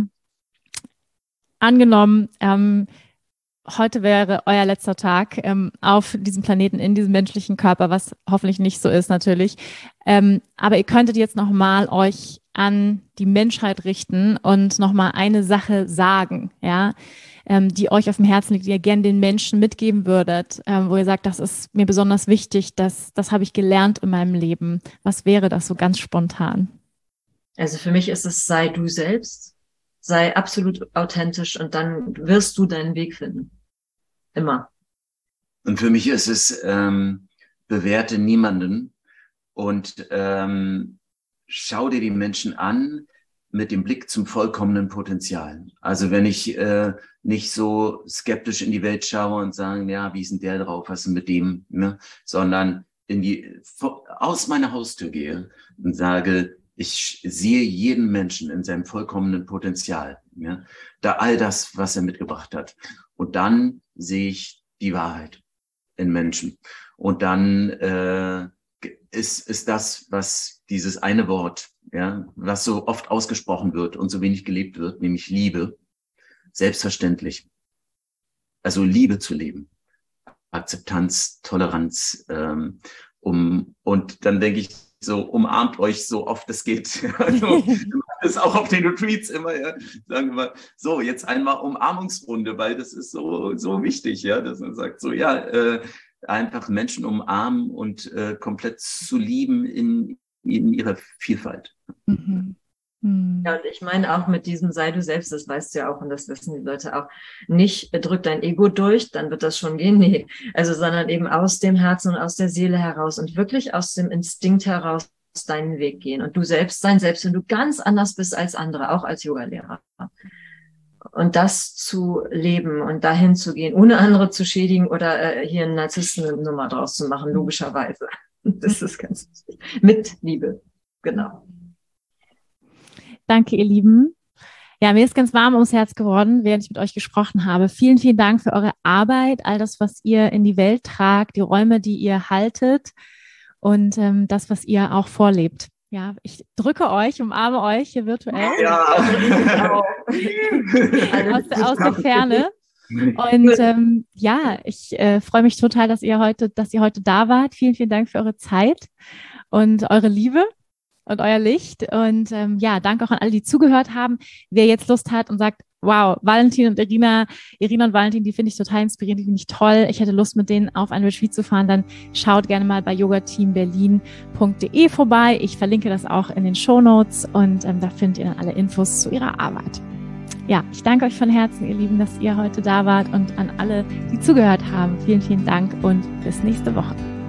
angenommen, ähm, heute wäre euer letzter Tag ähm, auf diesem Planeten, in diesem menschlichen Körper, was hoffentlich nicht so ist natürlich. Ähm, aber ihr könntet jetzt nochmal euch an die Menschheit richten und nochmal eine Sache sagen, ja, ähm, die euch auf dem Herzen liegt, die ihr gerne den Menschen mitgeben würdet, ähm, wo ihr sagt, das ist mir besonders wichtig, das, das habe ich gelernt in meinem Leben. Was wäre das so ganz spontan? Also für mich ist es, sei du selbst, sei absolut authentisch und dann wirst du deinen Weg finden. Immer. Und für mich ist es, ähm, bewerte niemanden und ähm, schau dir die Menschen an mit dem Blick zum vollkommenen Potenzial. Also wenn ich äh, nicht so skeptisch in die Welt schaue und sage, ja, wie ist denn der drauf, was ist denn mit dem, ne? Sondern in die, aus meiner Haustür gehe und sage, ich sehe jeden Menschen in seinem vollkommenen Potenzial, ja, da all das, was er mitgebracht hat. Und dann sehe ich die Wahrheit in Menschen. Und dann äh, ist, ist das, was dieses eine Wort, ja, was so oft ausgesprochen wird und so wenig gelebt wird, nämlich Liebe, selbstverständlich. Also Liebe zu leben, Akzeptanz, Toleranz, ähm, um und dann denke ich so, umarmt euch so oft es geht. Also, das ist auch auf den Retreats immer, ja, sagen wir so, jetzt einmal Umarmungsrunde, weil das ist so so wichtig, ja, dass man sagt so, ja, äh, einfach Menschen umarmen und äh, komplett zu lieben in in ihrer Vielfalt. Mhm. Mhm. Ja, und ich meine auch mit diesem sei du selbst, das weißt du ja auch und das wissen die Leute auch, nicht drück dein Ego durch, dann wird das schon gehen, nee. Also, sondern eben aus dem Herzen und aus der Seele heraus und wirklich aus dem Instinkt heraus deinen Weg gehen und du selbst sein, selbst wenn du ganz anders bist als andere, auch als Yogalehrer. Und das zu leben und dahin zu gehen, ohne andere zu schädigen oder äh, hier eine Narzissten-Nummer draus zu machen, logischerweise. Das ist ganz wichtig. Mit Liebe, genau. Danke, ihr Lieben. Ja, mir ist ganz warm ums Herz geworden, während ich mit euch gesprochen habe. Vielen, vielen Dank für eure Arbeit, all das, was ihr in die Welt tragt, die Räume, die ihr haltet und ähm, das, was ihr auch vorlebt. Ja, ich drücke euch, umarme euch hier virtuell. Ja. aus, der, aus der Ferne. Und ähm, ja, ich äh, freue mich total, dass ihr heute, dass ihr heute da wart. Vielen, vielen Dank für eure Zeit und eure Liebe und euer Licht. Und ähm, ja, danke auch an alle, die zugehört haben. Wer jetzt Lust hat und sagt, wow, Valentin und Irina, Irina und Valentin, die finde ich total inspirierend, die finde ich toll. Ich hätte Lust, mit denen auf ein Retreat zu fahren. Dann schaut gerne mal bei yoga team berlin punkt de vorbei. Ich verlinke das auch in den Shownotes und ähm, da findet ihr dann alle Infos zu ihrer Arbeit. Ja, ich danke euch von Herzen, ihr Lieben, dass ihr heute da wart und an alle, die zugehört haben. Vielen, vielen Dank und bis nächste Woche.